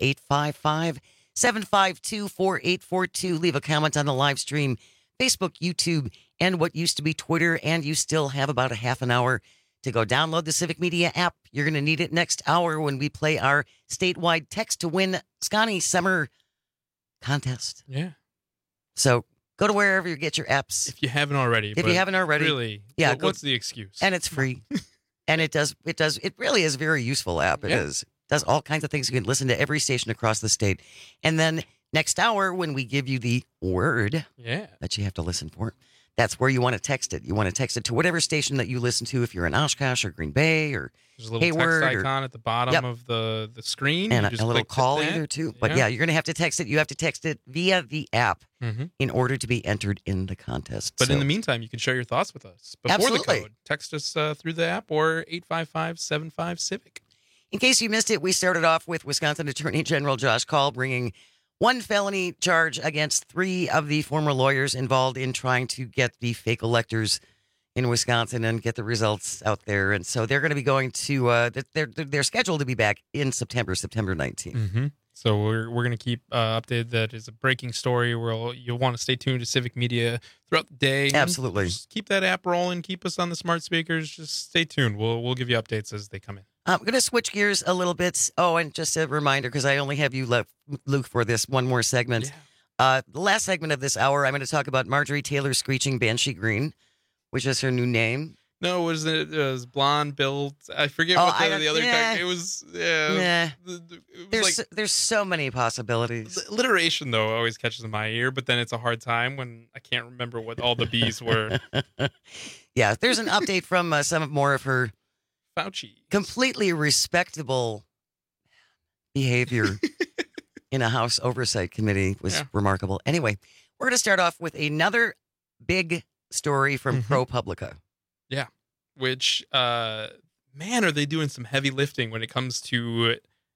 S19: 855-752-4842. Leave a comment on the live stream, Facebook, YouTube, and what used to be Twitter, and you still have about a half an hour to go download the Civic Media app. You're going to need it next hour when we play our statewide text to win Scotty Summer contest.
S20: Yeah.
S19: So go to wherever you get your apps.
S20: If you haven't already. Really,
S19: yeah.
S20: What's the excuse?
S19: And it's free. And it really is a very useful app. It is. It does all kinds of things. You can listen to every station across the state. And then next hour, when we give you the word that you have to listen for, that's where you want to text it. You want to text it to whatever station that you listen to, if you're in Oshkosh or Green Bay or
S20: there's a little
S19: Hayward
S20: text icon at the bottom of the screen.
S19: And a little call either, too. But yeah, you're going to have to text it. You have to text it via the app in order to be entered in the contest.
S20: But in the meantime, you can share your thoughts with us before the code. Text us through the app or 855-75-CIVIC.
S19: In case you missed it, we started off with Wisconsin Attorney General Josh Kaul bringing one felony charge against 3 of the former lawyers involved in trying to get the fake electors in Wisconsin and get the results out there. And so they're going to be going to, they're scheduled to be back in September 19th.
S20: Mm-hmm. So we're going to keep updated. That is a breaking story. You'll want to stay tuned to Civic Media throughout the day.
S19: Absolutely.
S20: Just keep that app rolling. Keep us on the smart speakers. Just stay tuned. We'll give you updates as they come in.
S19: I'm going to switch gears a little bit. Oh, and just a reminder, because I only have you left, Luke, for this one more segment. Yeah. The last segment of this hour, I'm going to talk about Marjorie Taylor Screeching Banshee Green, which is her new name.
S20: No, it was blonde built. I forget what the other guy. It was. Yeah.
S19: There's so many possibilities.
S20: The alliteration though always catches my ear, but then it's a hard time when I can't remember what all the B's were.
S19: Yeah, there's an update from some more of her
S20: Fauci
S19: completely respectable behavior in a House Oversight Committee was remarkable. Anyway, we're going to start off with another big story from ProPublica.
S20: Yeah, which, man, are they doing some heavy lifting when it comes to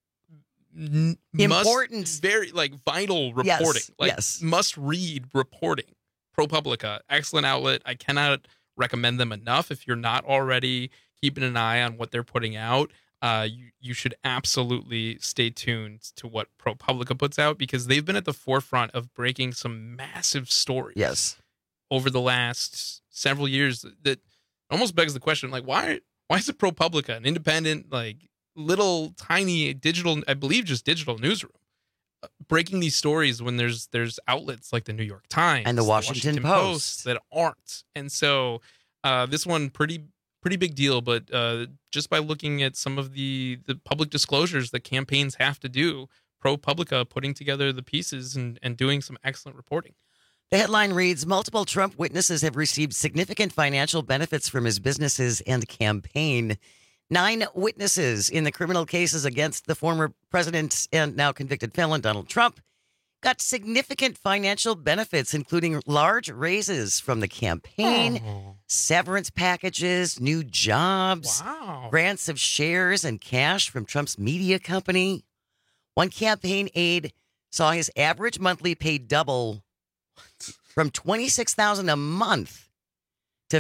S19: important,
S20: very vital reporting. Must-read reporting. ProPublica, excellent outlet. I cannot recommend them enough. If you're not already keeping an eye on what they're putting out, you should absolutely stay tuned to what ProPublica puts out, because they've been at the forefront of breaking some massive stories over the last several years that almost begs the question, why is it ProPublica, an independent, little tiny digital, I believe just digital newsroom, breaking these stories when there's outlets like the New York Times
S19: and the Washington Post
S20: that aren't. And so this one pretty big deal, but just by looking at some of the public disclosures that campaigns have to do, ProPublica putting together the pieces and doing some excellent reporting.
S19: The headline reads, multiple Trump witnesses have received significant financial benefits from his businesses and campaign. 9 witnesses in the criminal cases against the former president and now convicted felon Donald Trump got significant financial benefits, including large raises from the campaign, severance packages, new jobs, grants of shares and cash from Trump's media company. One campaign aide saw his average monthly pay double from $26,000 a month to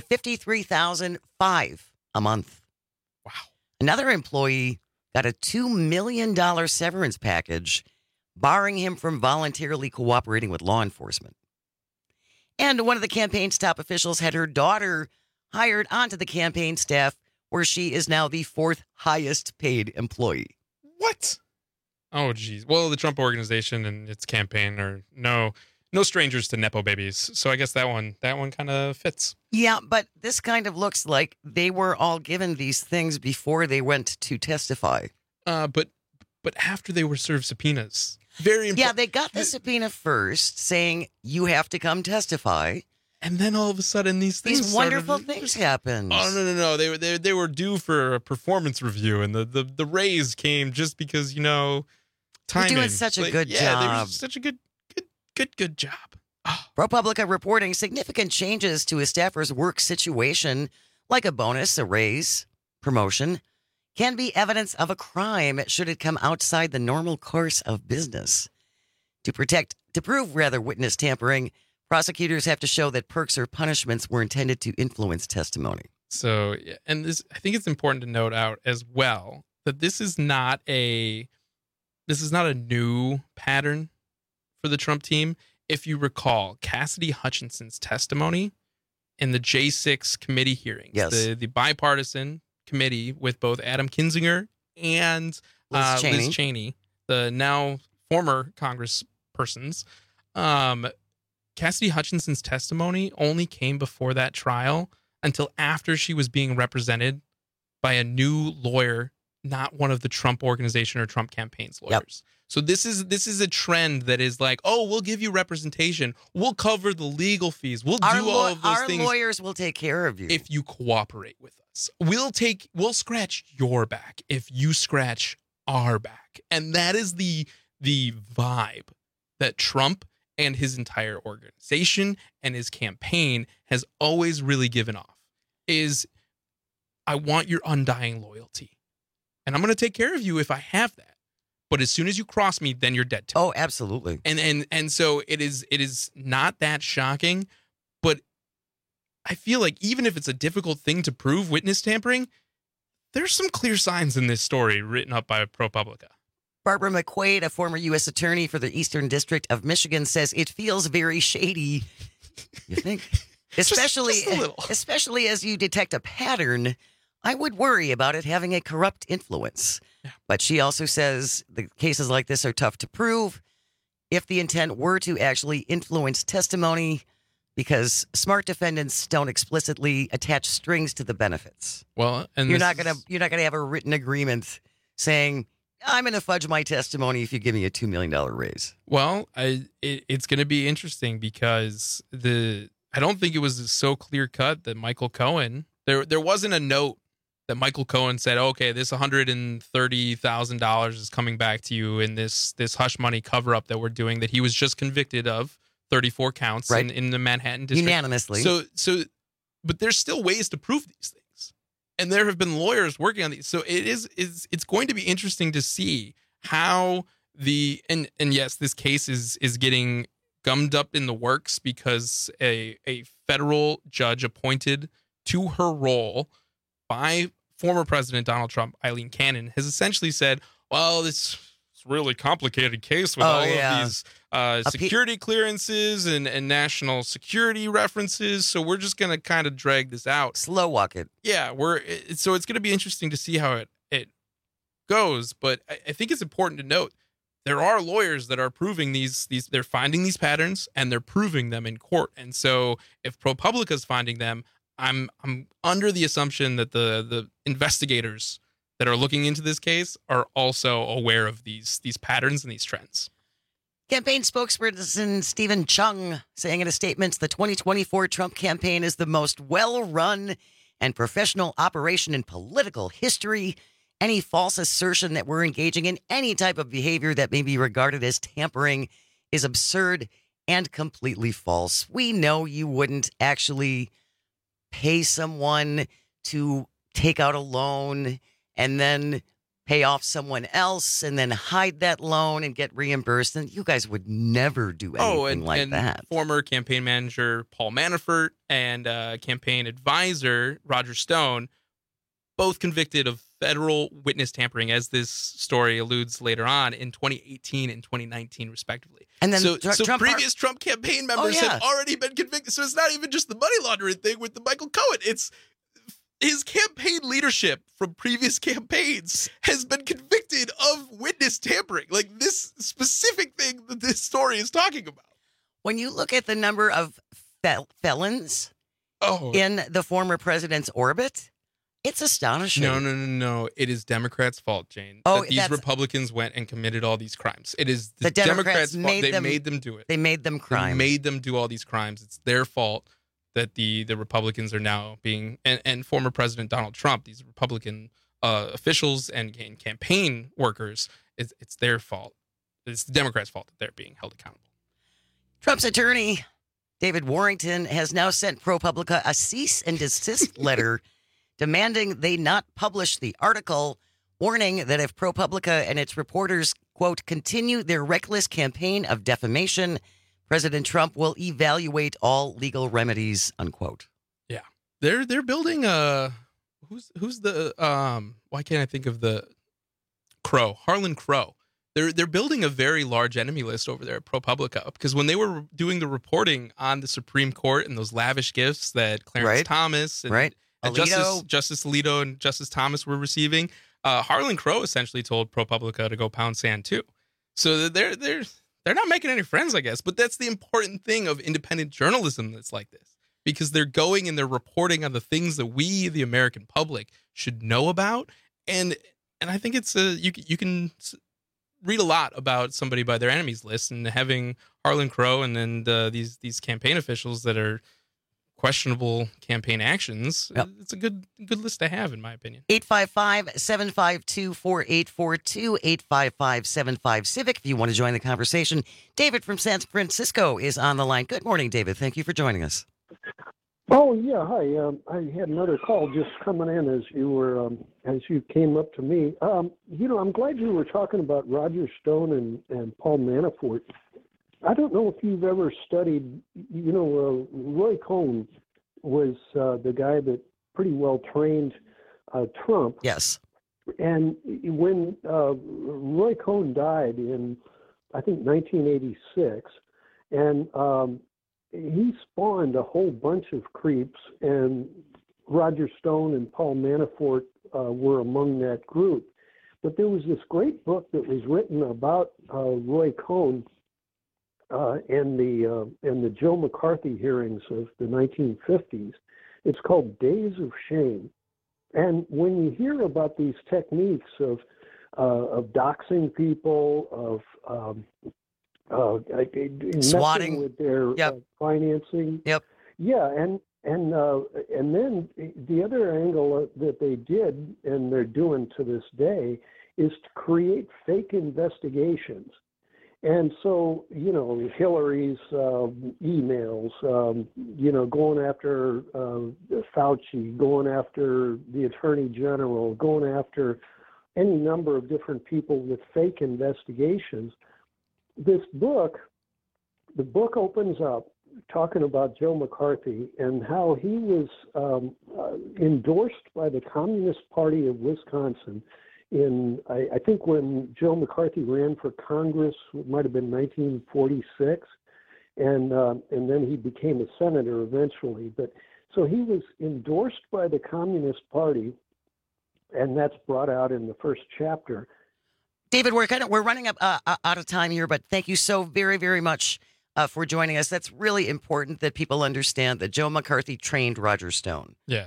S19: $53,500 a month.
S20: Wow.
S19: Another employee got a $2 million severance package, barring him from voluntarily cooperating with law enforcement. And one of the campaign's top officials had her daughter hired onto the campaign staff, where she is now the 4th highest paid employee.
S20: What? Oh, geez. Well, the Trump organization and its campaign are no strangers to Nepo babies. So I guess that one kind of fits.
S19: Yeah, but this kind of looks like they were all given these things before they went to testify.
S20: But after they were served subpoenas. Very important.
S19: Yeah, they got the subpoena first saying you have to come testify.
S20: And then all of a sudden, these
S19: wonderful things happen.
S20: Oh no! They were due for a performance review, and the raise came just because timing.
S19: You're doing such a good job.
S20: They were such a good job.
S19: ProPublica reporting significant changes to a staffer's work situation, like a bonus, a raise, promotion, can be evidence of a crime should it come outside the normal course of business. To prove witness tampering, prosecutors have to show that perks or punishments were intended to influence testimony.
S20: So, and I think it's important to note out as well that this is not a new pattern for the Trump team. If you recall, Cassidy Hutchinson's testimony in the J6 committee hearings, the bipartisan committee with both Adam Kinzinger and Liz Cheney, the now former congresspersons. Cassidy Hutchinson's testimony only came before that trial until after she was being represented by a new lawyer, not one of the Trump organization or Trump campaign's lawyers. Yep. So this is a trend that is like, oh, we'll give you representation. We'll cover the legal fees. We'll do all of those things.
S19: Our lawyers will take care of you.
S20: If you cooperate with us. We'll scratch your back if you scratch our back. And that is the vibe that Trump and his entire organization and his campaign has always really given off. Is I want your undying loyalty. And I'm going to take care of you if I have that. But as soon as you cross me, then you're dead to me.
S19: Oh, absolutely.
S20: And so it is not that shocking, but I feel like even if it's a difficult thing to prove witness tampering, there's some clear signs in this story written up by ProPublica.
S19: Barbara McQuaid, a former U.S. attorney for the Eastern District of Michigan, says it feels very shady. You think? Especially as you detect a pattern, I would worry about it having a corrupt influence. Yeah. But she also says the cases like this are tough to prove if the intent were to actually influence testimony, because smart defendants don't explicitly attach strings to the benefits.
S20: Well, and
S19: you're not gonna have a written agreement saying, I'm going to fudge my testimony if you give me a $2 million raise.
S20: Well, it's going to be interesting because I don't think it was so clear cut that Michael Cohen, there wasn't a note that Michael Cohen said, okay, this $130,000 is coming back to you in this hush money cover up that we're doing, that he was just convicted of 34 counts in the Manhattan district.
S19: Unanimously.
S20: But there's still ways to prove these things. And there have been lawyers working on these. So it's going to be interesting to see how and yes, this case is getting gummed up in the works because a federal judge appointed to her role by former President Donald Trump, Eileen Cannon, has essentially said, well, it's a really complicated case with of these security clearances and national security references. So we're just going to kind of drag this out.
S19: Slow walk it.
S20: Yeah, so it's going to be interesting to see how it goes. But I think it's important to note there are lawyers that are proving these they're finding these patterns and they're proving them in court. And so if ProPublica's finding them, I'm under the assumption that the investigators that are looking into this case are also aware of these patterns and these trends.
S19: Campaign spokesperson Stephen Chung saying in a statement, the 2024 Trump campaign is the most well-run and professional operation in political history. Any false assertion that we're engaging in any type of behavior that may be regarded as tampering is absurd and completely false. We know you wouldn't actually pay someone to take out a loan and then pay off someone else and then hide that loan and get reimbursed. And you guys would never do anything like that.
S20: Former campaign manager Paul Manafort and campaign advisor Roger Stone, both convicted of federal witness tampering, as this story alludes later on, in 2018 and 2019, respectively.
S19: And then
S20: previous Trump campaign members have already been convicted. So it's not even just the money laundering thing with the Michael Cohen. It's his campaign leadership from previous campaigns has been convicted of witness tampering. Like this specific thing that this story is talking about.
S19: When you look at the number of felons in the former president's orbit, it's astonishing.
S20: No. It is Democrats' fault, Jane. That these Republicans went and committed all these crimes. It is the Democrats' fault. They made them do it.
S19: They made them crime.
S20: They made them do all these crimes. It's their fault. that the Republicans are now being, and former President Donald Trump, these Republican officials and campaign workers, it's their fault. It's the Democrats' fault that they're being held accountable.
S19: Trump's attorney, David Warrington, has now sent ProPublica a cease and desist letter demanding they not publish the article, warning that if ProPublica and its reporters, quote, continue their reckless campaign of defamation, President Trump will evaluate all legal remedies, unquote.
S20: Yeah. They're building a who's the why can't I think of the Crow? Harlan Crow. They're building a very large enemy list over there at ProPublica, because when they were doing the reporting on the Supreme Court and those lavish gifts that Clarence Thomas and Justice Alito and Justice Thomas were receiving, Harlan Crow essentially told ProPublica to go pound sand too. So they're not making any friends, I guess. But that's the important thing of independent journalism that's like this, because they're going and they're reporting on the things that we, the American public, should know about. And I think it's you can read a lot about somebody by their enemies list, and having Harlan Crow and then these campaign officials that are questionable campaign actions. Yep. It's a good list to have, in my opinion.
S19: 855-752-4842, 855-75-CIVIC if you want to join the conversation. David from San Francisco is on the line. Good morning, David. Thank you for joining us.
S4: Oh, yeah. Hi. I had another call just coming in as you came up to me. I'm glad you were talking about Roger Stone and Paul Manafort. I don't know if you've ever studied, Roy Cohn was the guy that pretty well trained Trump.
S19: Yes.
S4: And when Roy Cohn died in, I think, 1986, and he spawned a whole bunch of creeps, and Roger Stone and Paul Manafort were among that group. But there was this great book that was written about Roy Cohn and the Joe McCarthy hearings of the 1950s. It's called Days of Shame. And when you hear about these techniques of doxing people,
S19: swatting
S4: with their financing.
S19: Yep.
S4: Yeah, and then the other angle that they did, and they're doing to this day, is to create fake investigations. And so, Hillary's emails, going after Fauci, going after the Attorney General, going after any number of different people with fake investigations. The book opens up talking about Joe McCarthy and how he was endorsed by the Communist Party of Wisconsin in, I think, when Joe McCarthy ran for Congress. It might have been 1946, and then he became a senator eventually. But so he was endorsed by the Communist Party, and that's brought out in the first chapter.
S19: David, we're running up out of time here, but thank you so very, very much for joining us. That's really important that people understand that Joe McCarthy trained Roger Stone.
S20: Yeah,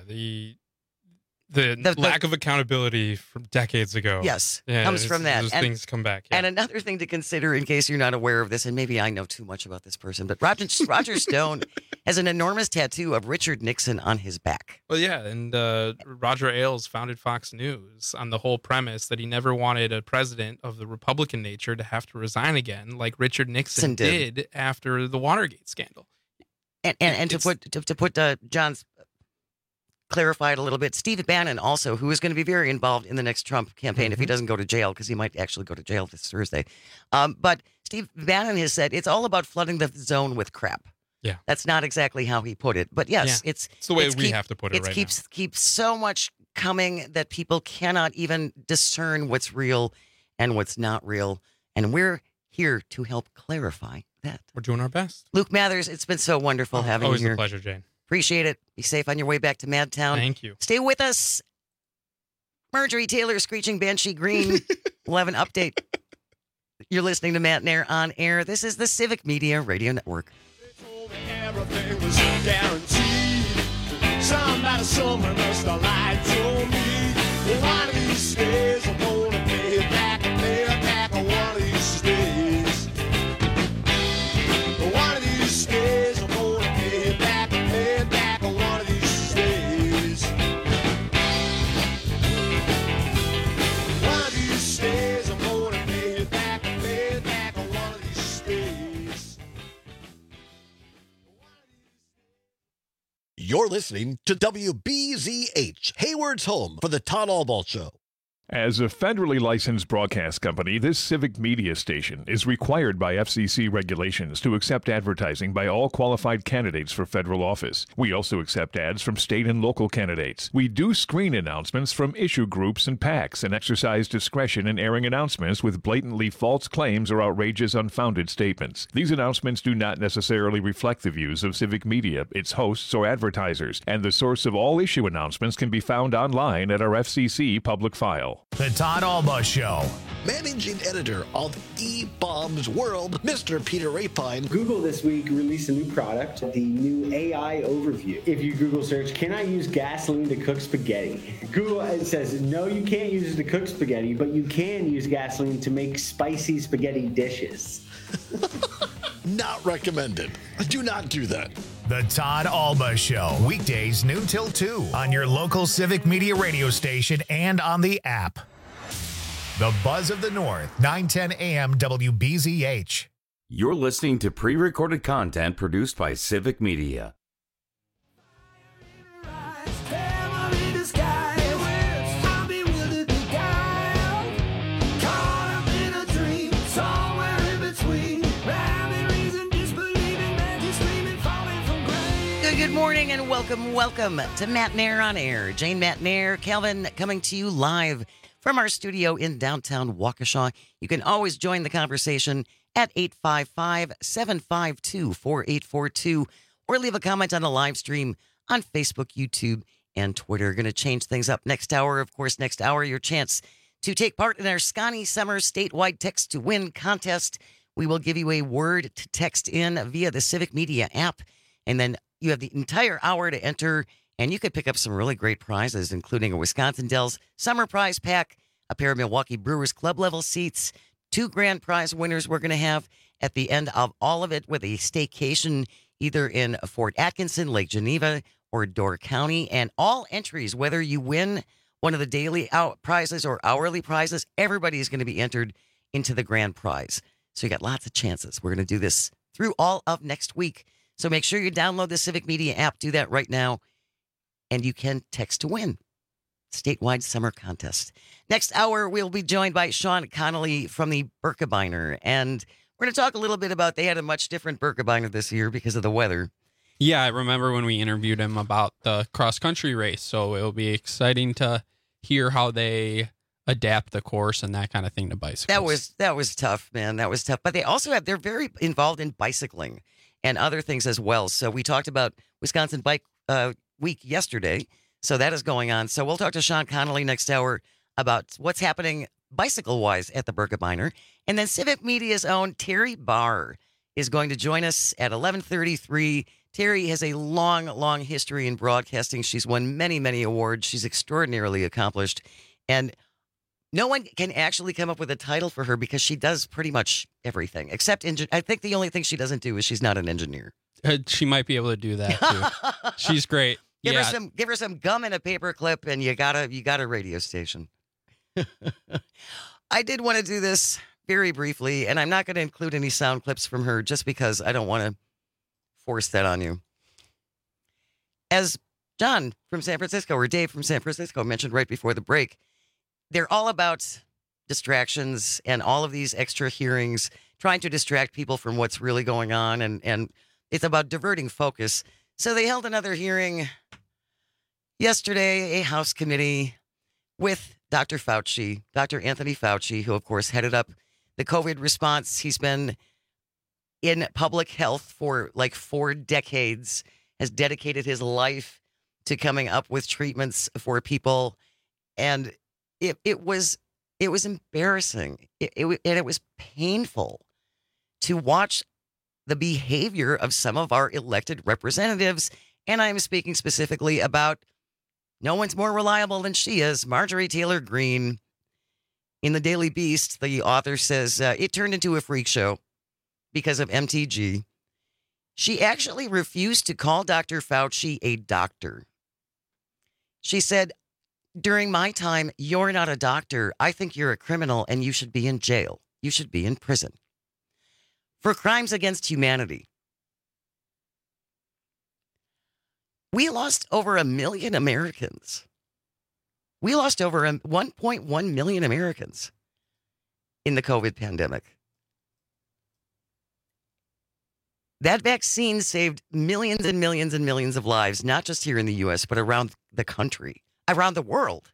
S20: the lack of accountability from decades ago.
S19: Yes, comes from that.
S20: Those things come back. Yeah.
S19: And another thing to consider, in case you're not aware of this, and maybe I know too much about this person, but Roger Stone has an enormous tattoo of Richard Nixon on his back.
S20: Well, yeah, and Roger Ailes founded Fox News on the whole premise that he never wanted a president of the Republican nature to have to resign again, like Richard Nixon did after the Watergate scandal.
S19: And to put John's clarified a little bit, Steve Bannon also, who is going to be very involved in the next Trump campaign if he doesn't go to jail, because he might actually go to jail this Thursday. But Steve Bannon has said it's all about flooding the zone with crap.
S20: Yeah,
S19: that's not exactly how he put it, but yes, it's
S20: the way we have to put it.
S19: It keeps so much coming that people cannot even discern what's real and what's not real, and we're here to help clarify that.
S20: We're doing our best.
S19: Luke Mathers, it's been so wonderful having you here.
S20: Always a pleasure, Jane.
S19: Appreciate it. Be safe on your way back to Madtown.
S20: Thank you.
S19: Stay with us. Marjorie Taylor, Screeching Banshee Green. We'll have an update. You're listening to Matt Nair on air. This is the Civic Media Radio Network.
S6: Everything was guaranteed. Somebody, someone must have lied to me. One of these days, I'm gonna pay it back. Pay it back one of these days. One of these days, I'm gonna pay it back. Pay it back.
S23: You're listening to WBZH, Hayward's home for the Todd Albaugh Show.
S8: As a federally licensed broadcast company, this civic media station is required by FCC regulations to accept advertising by all qualified candidates for federal office. We also accept ads from state and local candidates. We do screen announcements from issue groups and PACs and exercise discretion in airing announcements with blatantly false claims or outrageous, unfounded statements. These announcements do not necessarily reflect the views of civic media, its hosts, or advertisers, and the source of all issue announcements can be found online at our FCC public file.
S1: The Todd Albaugh Show.
S23: Managing editor of E-Bombs World, Mr. Peter Rapine.
S9: Google this week released a new product, the new AI Overview. If you Google search, can I use gasoline to cook spaghetti? Google says, no, you can't use it to cook spaghetti, but you can use gasoline to make spicy spaghetti dishes.
S23: Not recommended. Do not do that.
S1: The Todd Albaugh Show. Weekdays noon till 2 on your local Civic Media radio station and on the app. The Buzz of the North, 910 AM WBZH.
S18: You're listening to pre-recorded content produced by Civic Media.
S19: Good morning and welcome to Matt Nair on Air. Jane Matt Nair, Calvin coming to you live from our studio in downtown Waukesha. You can always join the conversation at 855-752-4842 or leave a comment on the live stream on Facebook, YouTube, and Twitter. Going to change things up next hour. Of course, next hour, your chance to take part in our Scotty Summer statewide text to win contest. We will give you a word to text in via the Civic Media app, and then you have the entire hour to enter, and you could pick up some really great prizes, including a Wisconsin Dells Summer Prize Pack, a pair of Milwaukee Brewers Club level seats, 2 grand prize winners we're going to have at the end of all of it with a staycation either in Fort Atkinson, Lake Geneva, or Door County. And all entries, whether you win one of the daily prizes or hourly prizes, everybody is going to be entered into the grand prize. So you got lots of chances. We're going to do this through all of next week. So make sure you download the Civic Media app. Do that right now. And you can text to win. Statewide Summer Contest. Next hour, we'll be joined by Sean Connolly from the Birkebeiner. And we're going to talk a little bit about, they had a much different Birkebeiner this year because of the weather.
S20: Yeah, I remember when we interviewed him about the cross-country race. So it'll be exciting to hear how they adapt the course and that kind of thing to bicycles.
S19: That was tough, man. That was tough. But they also they're very involved in bicycling and other things as well. So we talked about Wisconsin Bike Week yesterday. So that is going on. So we'll talk to Sean Connolly next hour about what's happening bicycle-wise at the Birkebeiner. And then Civic Media's own Terry Barr is going to join us at 11:33. Terry has a long, long history in broadcasting. She's won many, many awards. She's extraordinarily accomplished. And no one can actually come up with a title for her because she does pretty much everything except I think the only thing she doesn't do is she's not an engineer.
S20: She might be able to do that too. She's great.
S19: Give her some gum and a paper clip, and you got a radio station. I did want to do this very briefly, and I'm not going to include any sound clips from her just because I don't want to force that on you. As John from San Francisco or Dave from San Francisco mentioned right before the break, they're all about distractions and all of these extra hearings, trying to distract people from what's really going on, and it's about diverting focus. So they held another hearing yesterday, a House committee with Dr. Fauci, Dr. Anthony Fauci, who, of course, headed up the COVID response. He's been in public health for like 4 decades, has dedicated his life to coming up with treatments for people. And it was embarrassing. It was painful to watch the behavior of some of our elected representatives. And I'm speaking specifically about no one's more reliable than she is, Marjorie Taylor Greene. In the Daily Beast, the author says it turned into a freak show because of MTG. She actually refused to call Dr. Fauci a doctor. She said, during my time, you're not a doctor. I think you're a criminal and you should be in jail. You should be in prison for crimes against humanity. We lost over 1 million Americans. We lost over 1.1 million Americans in the COVID pandemic. That vaccine saved millions and millions and millions of lives, not just here in the U.S., but around the country, around the world.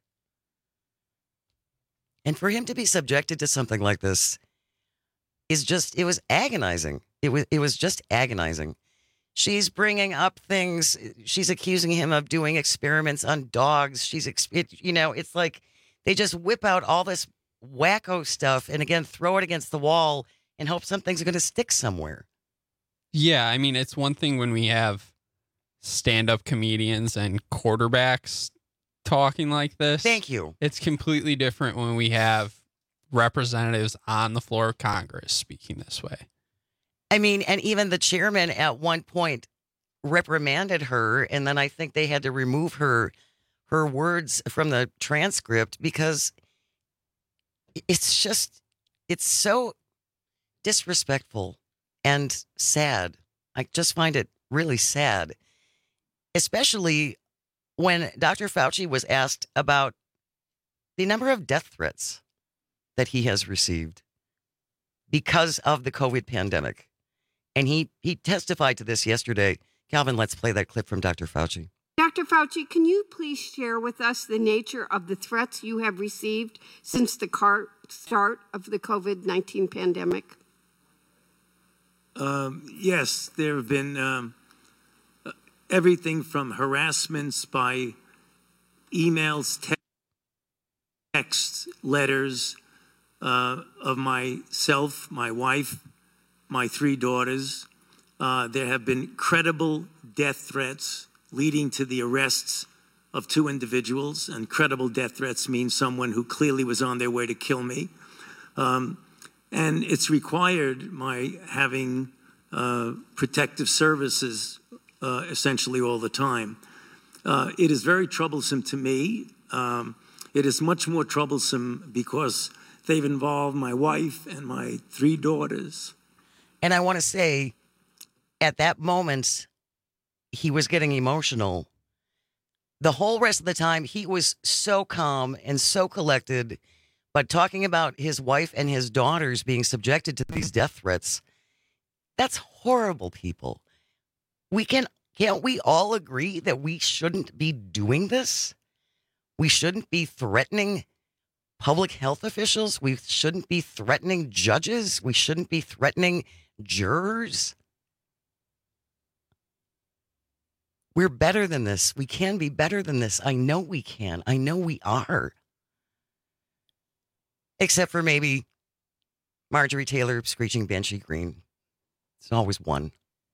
S19: And for him to be subjected to something like this is just, it was agonizing. It was just agonizing. She's bringing up things. She's accusing him of doing experiments on dogs. It's like they just whip out all this wacko stuff and again, throw it against the wall and hope something's going to stick somewhere.
S7: Yeah, I mean, it's one thing when we have stand-up comedians and quarterbacks talking like this.
S19: Thank you.
S7: It's completely different when we have representatives on the floor of Congress speaking this way.
S19: I mean, and even the chairman at one point reprimanded her, and then I think they had to remove her words from the transcript because it's so disrespectful and sad. I just find it really sad, especially when Dr. Fauci was asked about the number of death threats that he has received because of the COVID pandemic. And he testified to this yesterday. Calvin, let's play that clip from Dr. Fauci.
S10: Dr. Fauci, can you please share with us the nature of the threats you have received since the start of the COVID-19 pandemic?
S11: Yes, there have been everything from harassments by emails, texts, letters of myself, my wife, my 3 daughters. There have been credible death threats leading to the arrests of 2 individuals, and credible death threats mean someone who clearly was on their way to kill me. And it's required my having protective services essentially all the time. It is very troublesome to me. It is much more troublesome because they've involved my wife and my 3 daughters.
S19: And I want to say, at that moment, he was getting emotional. The whole rest of the time, he was so calm and so collected. But talking about his wife and his daughters being subjected to these death threats, that's horrible, people. Can't we all agree that we shouldn't be doing this? We shouldn't be threatening public health officials. We shouldn't be threatening judges. We shouldn't be threatening jurors. We're better than this. We can be better than this. I know we can. I know we are. Except for maybe Marjorie Taylor screeching Banshee Green. It's always one.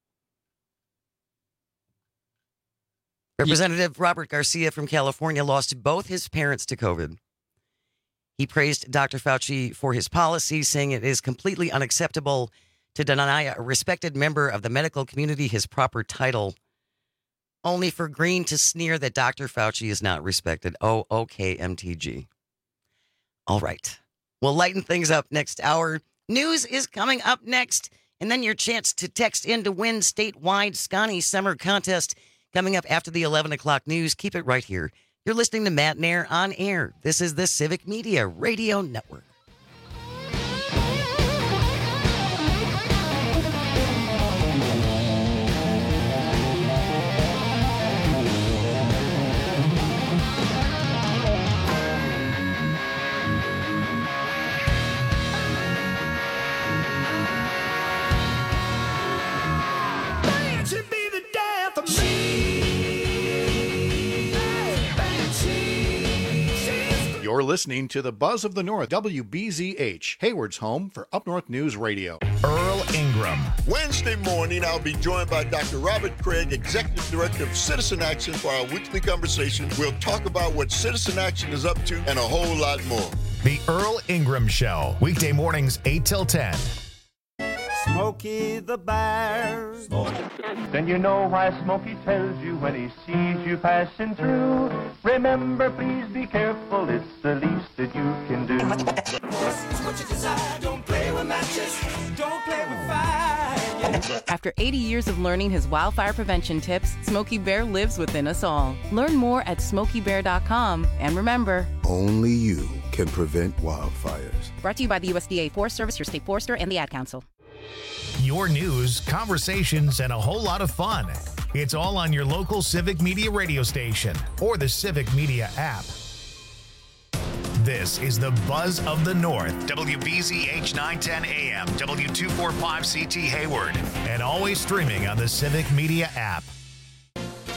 S19: Representative Robert Garcia from California lost both his parents to COVID. He praised Dr. Fauci for his policy, saying it is completely unacceptable to deny a respected member of the medical community his proper title, only for Green to sneer that Dr. Fauci is not respected. Oh, okay, MTG. All right. We'll lighten things up next hour. News is coming up next, and then your chance to text in to win statewide Scotty Summer Contest coming up after the 11 o'clock news. Keep it right here. You're listening to Matt Nair on air. This is the Civic Media Radio Network.
S13: You're listening to the Buzz of the North, WBZH, Hayward's home for Up North News Radio.
S1: Earl Ingram.
S25: Wednesday morning, I'll be joined by Dr. Robert Craig, Executive Director of Citizen Action, for our weekly conversation. We'll talk about what Citizen Action is up to and a whole lot more.
S1: The Earl Ingram Show, weekday mornings 8 till 10.
S14: Smokey the Bear.
S15: Then you know why Smokey tells you when he sees you passing through. Remember, please be careful, it's the least that you can do.
S14: What you desire, don't play with matches, don't play with fire.
S16: After
S2: After 80 years of learning his wildfire prevention tips, Smokey Bear lives within us all. Learn more at SmokeyBear.com. And remember,
S3: only you can prevent wildfires.
S2: Brought to you by the USDA Forest Service, your state forester, and the Ad Council.
S1: Your news, conversations, and a whole lot of fun. It's all on your local Civic Media radio station or the Civic Media app. This is the Buzz of the North, WBZH 910 AM, W245CT Hayward, and always streaming on the Civic Media app.